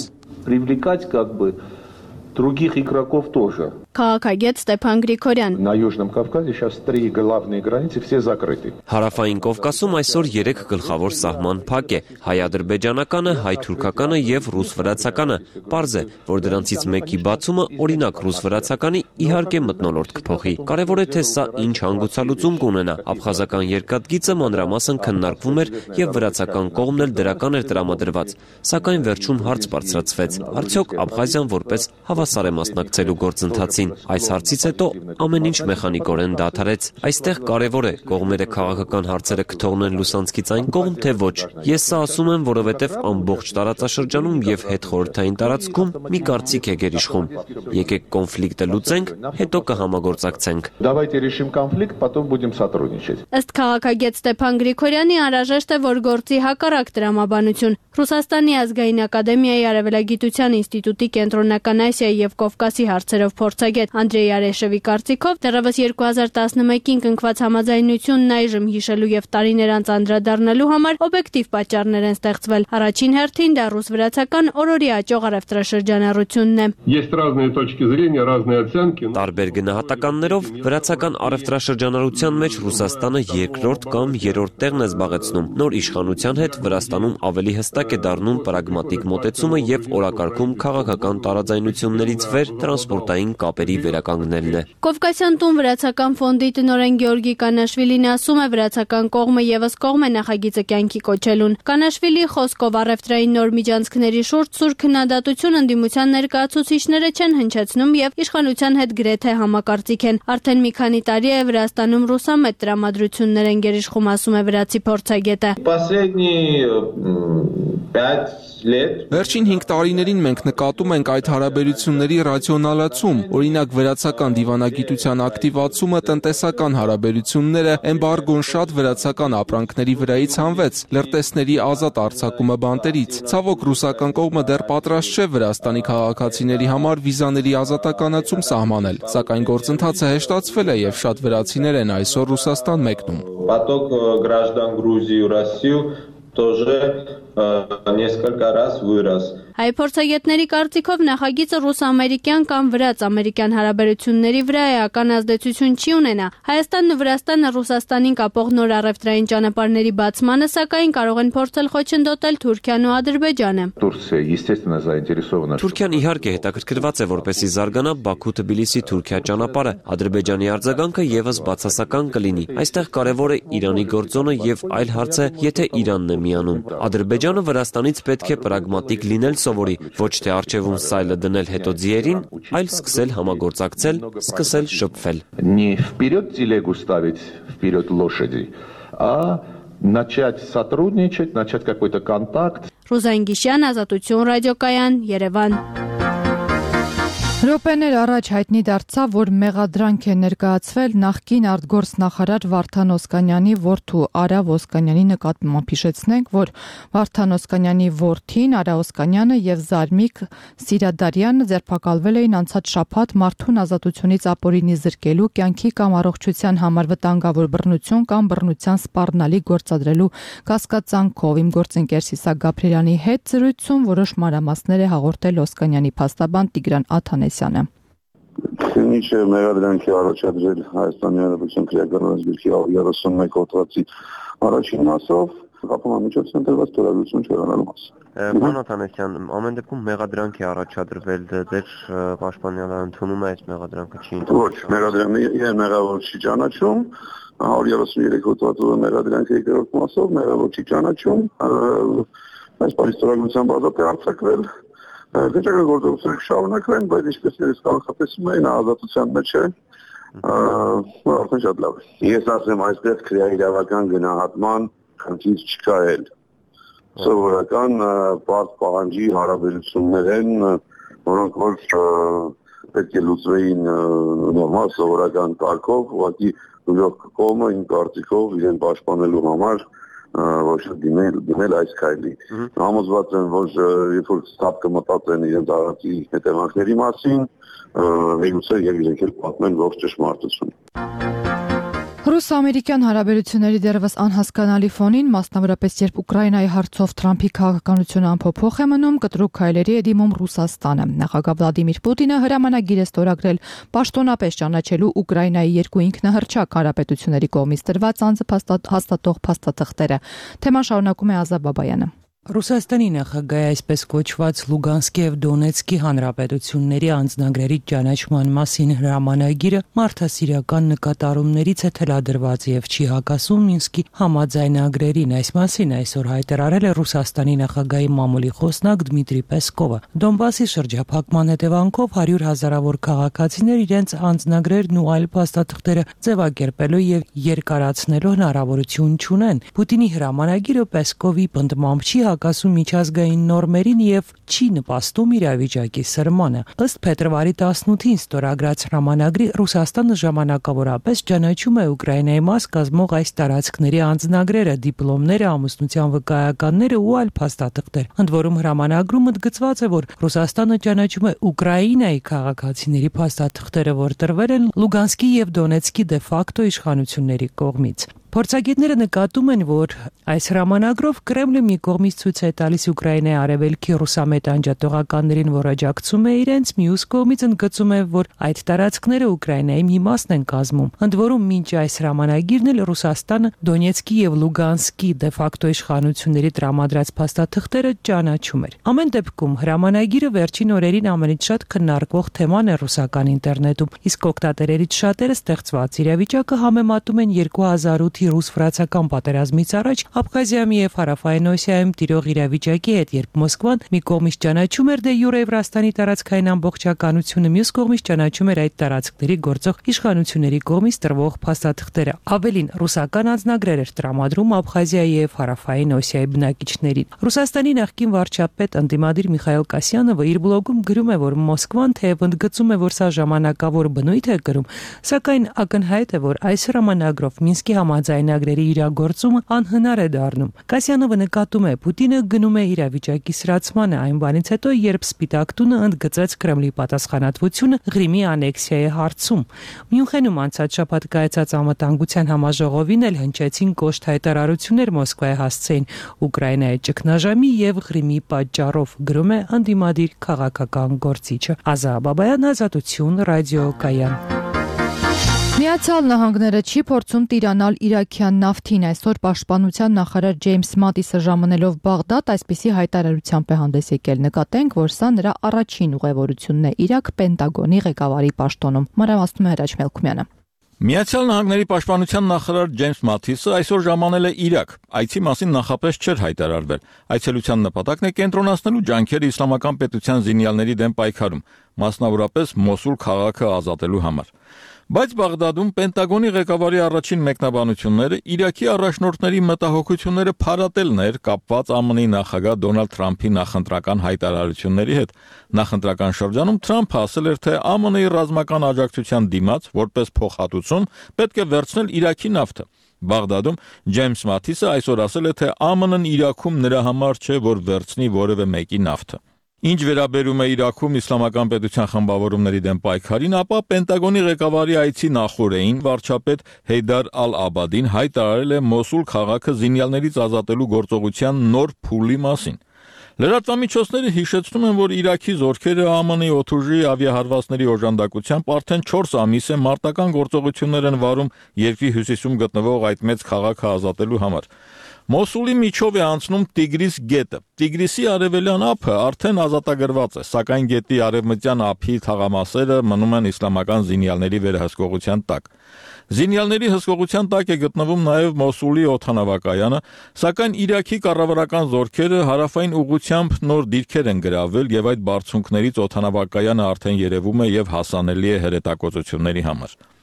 C: Других игроков тоже.
W: Քաղաքագետ Ստեփան Գրիգորյան.
C: На Южном Кавказе сейчас 3 главные границы, все закрыты.
F: Հարավային Կովկասում այսօր 3 գլխավոր սահման փակ է՝ հայ-ադրբեջանականը, հայ-թուրքականը եւ ռուս-վրացականը։ Պարզ է, որ դրանցից մեկի բացումը, օրինակ ռուս-վրացականի, իհարկե մթնոլորտ կփոխի։ Կարևոր է, թե սա ինչ հանգուցալուծում կունենա։ Աբխազական երկաթգիծը մանրամասն քննարկվում էր եւ վրացական կողմն էլ դրական էր տրամադրված։ Սակայն վերջում հարց բարձրացվեց. արդյոք Աբխազիան որպես հավասար է մասնակցելու գործընթացին։ Այս հարցից հետո ամեն ինչ մեխանիկորեն դադարեց։ Այստեղ կարևոր է կողմերը քաղաքական հարցերը կթողնեն լուսանցքից այն կողմ, թե ոչ։ Ես սա ասում եմ, որովհետև ամբողջ տարածաշրջանում եւ հետխորհրդային տարածքում մի կարծիք է գերիշխում։ Եկեք կոնֆլիկտը լուծենք, հետո կհամագործակցենք։
C: Давайте решим конфликт, потом будем сотрудничать.
W: Ըստ քաղաքագետ Ստեփան Գրիգորյանի անհրաժեշտ է, որ գործի հակառակ տրամաբանություն։ Ռուսաստանի ազգային ակադեմիայի արևելագիտության ինստիտուտի կենտրոնական Ասիայի եւ Կովկասի հարցերով փորձագետ Անդրեյ Արեշևի կարծիքով դեռևս 2011-ին կնքված համաձայնությունն այժմ հիշելու եւ տարիներ անց անդրադառնալու համար օբյեկտիվ պատճառներ են ստեղծվել։ Առաջին հերթին դա ռուս-վրացական օրորի աճող առևտրաշրջանառությունն է։
C: Есть разные точки зрения, разные оценки.
F: Տարբեր գնահատականներով վրացական առևտրաշրջանառության մեջ Ռուսաստանը երկրորդ կամ երրորդ տեղն է զբաղեցնում։ Նոր իշխանության հետ Վրաստանում ավելի հստակ է դառնում պրագմատիկ մոտեցումը եւ օրակարգում քաղաքական տարաձայնություններից վեր տրանսպորտային կապերի վերականգնելն է։
W: Կովկասյան տուն վրացական ֆոնդի տնօրեն Գեորգի Կանաշվիլին ասում է, վրացական կողմը եւս կողմ է նախագիծը կյանքի կոչելուն։ Կանաշվիլի խոսքով առևտրային նոր միջանցքների շուրջ սուր քննադատություն ընդդիմության ներկայացուցիչները չեն հնչեցնում եւ իշխանության հետ գրեթե համակարծիք են։ Արդեն մի քանի տարի է Վրաստանում ռուսամետ տրամադրություններ են գերիշխում, ասում է վրացի փորձագետը։
L: Վերջին 5 տարիներին մենք նկատում ենք այդ հարաբերությունների ռացիոնալացում, օրինակ վրացական դիվանագիտության ակտիվացումը, տնտեսական հարաբերությունները, էմբարգոն շատ վրացական ապրանքների վրայից հանվեց, լրտեսների ազատ արձակումը բանտերից։ Ցավոք ռուսական կողմը դեռ պատրաստ չէ Վրաստանի քաղաքացիների համար վիզաների ազատականացում սահմանել, սակայն գործընթացը հեշտացվել է եւ շատ վրացիներ են այսօր Ռուսաստան մեկնում։
C: Поток граждан Грузии в Россию тоже несколько раз вырос.
W: Հայ փորձագետների կարծիքով նախագիծը ռուս-ամերիկյան կամ վրաց-ամերիկյան հարաբերությունների վրա էական ազդեցություն չի ունենա։ Հայաստանն ու Վրաստանը Ռուսաստանին կապող նոր առևտրային ճանապարհների բացմանը, սակայն կարող են փորձել խոչընդոտել Թուրքիան ու Ադրբեջանը։
F: Թուրքիան իհարկե հետաքրքրված է, որպեսզի զարգանա Բաքու-Թբիլիսի-Թուրքիա ճանապարհը։ Ադրբեջանի արձագանքը եւս բացասական կլինի։ Այստեղ կարևոր է Իրանի գործոնը եւ այլ հարց է, եթե Իրանն է միանում։ Ադրբեջանը Վրաստանից պետք է պրագմատիկ լինել սովորի, ոչ թե արջևում սայլը դնել հետո ձիերին, այլ սկսել համագործակցել, սկսել շփվել։
C: Не вперед телегу ставить, вперед лошади, а начать сотрудничать, начать какой-то контакт.
W: Ռուզան Գիշյան, Ազատություն ռադիոկայան, Երևան։
A: Րոպեներ առաջ հայտնի դարձավ, որ մեղադրանք է ներկայացվել նախկին արտգործնախարար Վարդան Օսկանյանի որդու Արա Օսկանյանի նկատմամբ։ Հիշեցնենք, որ Վարդան Օսկանյանի որդին Արա Օսկանյանը եւ Զարմիկ Սիրադարյանը ձերբակալվել էին անցած շաբաթ մարդուն ազատությունից ապօրինի զրկելու, կյանքի կամ առողջության համար վտանգավոր բռնություն կամ բռնության սպառնալի գործադրելու կասկածանքով։ Իմ գործընկեր Սիսակ Գաբրելյանի հետ զրույցում որոշ մանրամասներ է հաղորդել Օսկանյանի փաստաբան Տիգրան Աթանեսյանը։
G: Ինչ է մեղադրանքի առաջադրել Հայաստանի Հանրապետության քրեական ազգի 31 հոդվածի առաջին մասով, կապահամիջոցն ընտրված ստորագրություն չեղանալու մաս։
X: Պարոն Աթանեսյան, ամեն դեպքում մեղադրանք է առաջադրվել, ձեր պաշտպանյալը ընդունում է այս մեղադրանքը չի ընդունում։
G: Ոչ, մեղադրանքը մեղավոր չի ճանաչում, 133 հոդվածով մեղադրանքի երկրորդ մասով մեղավոր չի ճանաչում, այս պարիստորագրության բազատ է արձակվել։ Քրեական գործողությունները շարունակվեն, բայց ինչպես ես կանխատեսում եմ, ազատության մեջ է, արդեն շատ լավ է։ Ես ասեմ, այստեղ քրեական գնահատման խնդիր չկա էլ։ Սովորական պարզ պահանջի հարաբերություններ են որոնք որ պետք է լուծվեին նորմալ սովորական կարգով, ուղղակի դժոխք կողմը իմ կարծիքով իրեն պաշտպանելու համար ոչ դիմել այս քայլի։ Համոզված եմ, որ երբ որ ստապ կմտածեն իրենց արածի հետևանքների մասին, միգուցե եւ իրենք էլ պատմեն ողջ ճշմարտությունը։
A: Ռուս-ամերիկյան հարաբերությունների դեռևս անհասկանալի ֆոնին, մասնավորապես երբ Ուկրաինայի հարցով Թրամփի քաղաքականությունը անփոփոխ է մնում, կտրուկ քայլերի է դիմում Ռուսաստանը։ Նախագահ Վլադիմիր Պուտինը հրամանագիր է ստորագրել պաշտոնապես ճանաչելու Ուկրաինայի երկու ինքնահռչակ հանրապետությունների կողմից տրված անձը հաստատող փաստաթղթերը։ Թեման շարունակում է Ազա Բաբայանը։
B: Ռուսաստանի նախագահի այսպես կոչված Լուգանսկի եւ Դոնեցկի հանրապետությունների անձնագրերի ճանաչման մասին հրամանագիրը մարդասիրական նկատառումներից է թելադրված եւ չի հակասում Մինսկի համաձայնագրերին։ Այս մասին այսօր հայտարարել է Ռուսաստանի նախագահի մամուլի խոսնակ Դմիտրի Պեսկովը։ Դոնբասի շրջափակման հետևանքով 100 հազարավոր քաղաքացիներ իրենց անձնագրերն ու այլ փաստաթղթերը ձևակերպելու եւ երկարացնելու հնարավորություն չունեն։ Պուտինի հրամանագիրը Պեսկովի պնդմամբ չի հակասում միջազգային նորմերին եւ չի նպաստում իրավիճակի սրմանը։ Ըստ փետրվարի 18-ին ստորագրած հրամանագրի Ռուսաստանը ժամանակավորապես ճանաչում է Ուկրաինայի մաս կազմող այս տարածքների անձնագրերը, դիպլոմները, ամուսնության վկայականները ու այլ փաստաթղթեր։ Ընդ որում հրամանագրում ընդգծված է, որ Ռուսաստանը ճանաչում է Ուկրաինայի քաղաքացիների փաստաթղթերը, որ տրվել են Լուգանսկի եւ Դոնեցկի դե ֆակտո իշխանությունների կողմից։ Փորձագետները նկատում են, որ այս հրամանագրով Կրեմլը մի կողմից ցույց է տալիս Ուկրաինայի արևելքի ռուսամետ անջատողականներին, որ աջակցում է իրենց, մյուս կողմից ընդգծում է, որ այդ տարածքները Ուկրաինայի մի մասն են կազմում։ Ընդ որում, մինչ այս հրամանագիրն էլ Ռուսաստանը Դոնեցկի եւ Լուգանսկի դե ֆակտո իշխանությունների տրամադրած փաստաթղթերը ճանաչում էր։ Ամեն դեպքում հրամանագիրը վերջին օրերին ամենից շատ քննարկվող թեման է ռուսական ինտերնետում, իսկ օգտատերերից շատերը ստեղծված իրավիճակը համեմատում են 2008 ռուս-ֆրանսիական պատերազմից առաջ Աբխազիայում եւ Հարավային Օսիայում տիրող իրավիճակի հետ, երբ Մոսկվան մի կողմից ճանաչում էր դե յուրե Վրաստանի տարածքային ամբողջականությունը, մյուս կողմից ճանաչում էր այդ տարածքների գործող իշխանությունների կողմից տրվող փաստաթղթերը։ Ավելին, ռուսական անձնագրեր էր տրամադրում Աբխազիայի եւ Հարավային Օսիայի բնակիչներին։ Ռուսաստանի նախկին վարչապետ ընդդիմադիր Միխայել Կասյանովը իր բլոգում գրում է, որ Մոսկվան թեև ընդգծում է, որ սա ժամանակավոր բնույթ է կրում, սակայն ակնհայտ է, որ այս հրամանագրով Մինսկի համաձայնագրերի իրագործումը անհնար է դառնում։ Կասյանովը նկատում է, Պուտինը գնում է իրավիճակի սրացմանը այն բանից հետո, երբ Սպիտակ տունը ընդգծեց Կրեմլի պատասխանատվությունը Ղրիմի անեքսիայի հարցում։ Մյունխենում անցած շաբաթ կայացած անվտանգության համաժողովին էլ հնչեցին կոշտ հայտարարություններ Մոսկվայի հասցեին Ուկրաինայի ճգնաժամի եւ Ղրիմի պատճառով, գրում է ընդդիմադիր քաղաքական գործիչը։ Ազա Բաբայան, Ազատություն, Ռադիո Կայան։
A: Միացյալ Նահանգները չի փորձում տիրանալ իրաքյան նավթին։ Այսօր պաշտպանության նախարար Ջեյմս Մատիսը ժամանելով Բաղդադ այսպիսի հայտարարությամբ է հանդես եկել։ Նկատենք, որ սա նրա առաջին ուղևորությունն է Իրաք Պենտագոնի ղեկավարի պաշտոնում։ Մանրամասնում է Հրաչ Մելքումյանը։
I: Միացյալ Նահանգների պաշտպանության նախարար Ջեյմս Մաթիսը այսօր ժամանել է Իրաք։ Այցի մասին նախապես չէր հայտարարվել։ Այցելության նպատակն է կենտրոնացնելու ջանքերը իսլամական պետության զինյալների դեմ պայքարում, մասնավորապես Մոսուլ քաղաքը ազատելու համար։ Բայց Բաղդադում Պենտագոնի ղեկավարի առաջին մեկնաբանությունները Իրաքի առաջնորդների մտահոգությունները փարատելն էր կապված ԱՄՆ-ի նախագահ Դոնալդ Թրամփի նախընտրական հայտարարությունների հետ։ Նախընտրական շրջանում Թրամփը ասել էր, թե ԱՄՆ-ի ռազմական աջակցության դիմաց, որպես փոխհատուցում, պետք է վերցնել Իրաքի նավթը։ Բաղդադում Ջեյմս Մաթիսը այսօր ասել է, թե ԱՄՆ-ն Իրաքում նրա համար չէ, որ վերցնի որևէ մեկի նավթը։ Ինչ վերաբերում է Իրաքում իսլամական պետության խմբավորումների դեմ պայքարին, ապա Պենտագոնի ղեկավարի այցի նախօրեին վարչապետ Հեյդար Ալ-Աբադին հայտարարել է Մոսուլ քաղաքը զինյալներից ազատելու գործողության նոր փուլի մասին։ Լրատվամիջոցները հիշեցնում են, որ Իրաքի զորքերը ԱՄՆ-ի օդուժի ավիահարվածների օժանդակությամբ արդեն 4 ամիս է մարտական գործողություններ են վարում երկրի հյուսիսում գտնվող այդ մեծ քաղաքը ազատելու համար։ Մոսուլի միջով է անցնում Տիգրիս գետը։ Տիգրիսի արևելյան ափը արդեն ազատագրված է, սակայն գետի արևմտյան ափի թաղամասերը մնում են իսլամական զինյալների վերահսկողության տակ։ Զինյալների հսկողության տակ է գտնվում նաև Մոսուլի օդանավակայանը, սակայն Իրաքի կառավարական զորքերը հարավային ուղղությամբ նոր դիրքեր են գրավել եւ այդ բարձունքներից օդանավակայանը արդեն երևում է եւ հասանելի է հրետակոծությունների համար։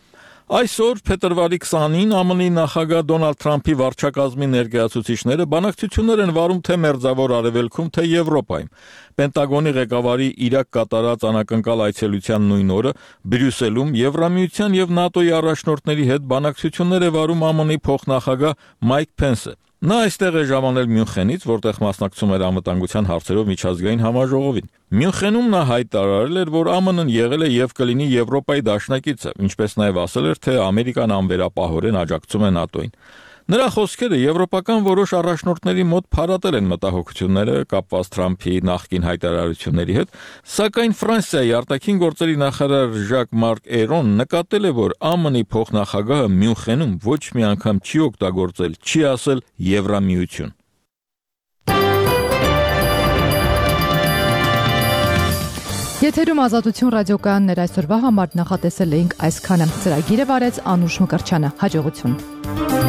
I: Այսօր փետրվարի 20-ին ԱՄՆ-ի նախագահ Դոնալդ Թրամփի վարչակազմի ներկայացուցիչները բանակցություններ են վարում թե Մերձավոր Արևելքում, թե Եվրոպայում։ Պենտագոնի ղեկավարի Իրաք կատարած անակնկալ այցելության նույն օրը Բրյուսելում Եվրամիության եւ ՆԱՏՕ-ի առաջնորդների հետ բանակցություններ է վարում ԱՄՆ-ի փոխնախագահ Մայք Փենսը։ Նա այստեղ է ժամանել Մյունխենից, որտեղ մասնակցում էր անվտանգության հարցերով միջազգային համաժողովին։ Մյունխենում նա հայտարարել էր, որ ԱՄՆ-ն եղել է եւ կլինի Եվրոպայի դաշնակիցը, ինչպես նաեւ ասել էր, թե Ամերիկան անվերապահորեն աջակցում է ՆԱՏՕ-ին։ Նրա խոսքերը եվրոպական որոշ առաջնորդների մոտ փարատել են մտահոգությունները կապված Թրամփի նախկին հայտարարությունների հետ, սակայն Ֆրանսիայի արտաքին գործերի նախարար Ժակ-Մարկ Էյրոն նկատել է, որ ԱՄՆ-ի փոխնախագահը Մյունխենում ոչ մի անգամ չի օգտագործել, չի ասել Եվրամիություն։
A: Եթերում Ազատություն ռադիոկայաններ այսօրվա համար նախատեսել էինք այսքանը։ Ծրագիրը վարեց Անուշ Մկրտչյանը։ Հաջողություն։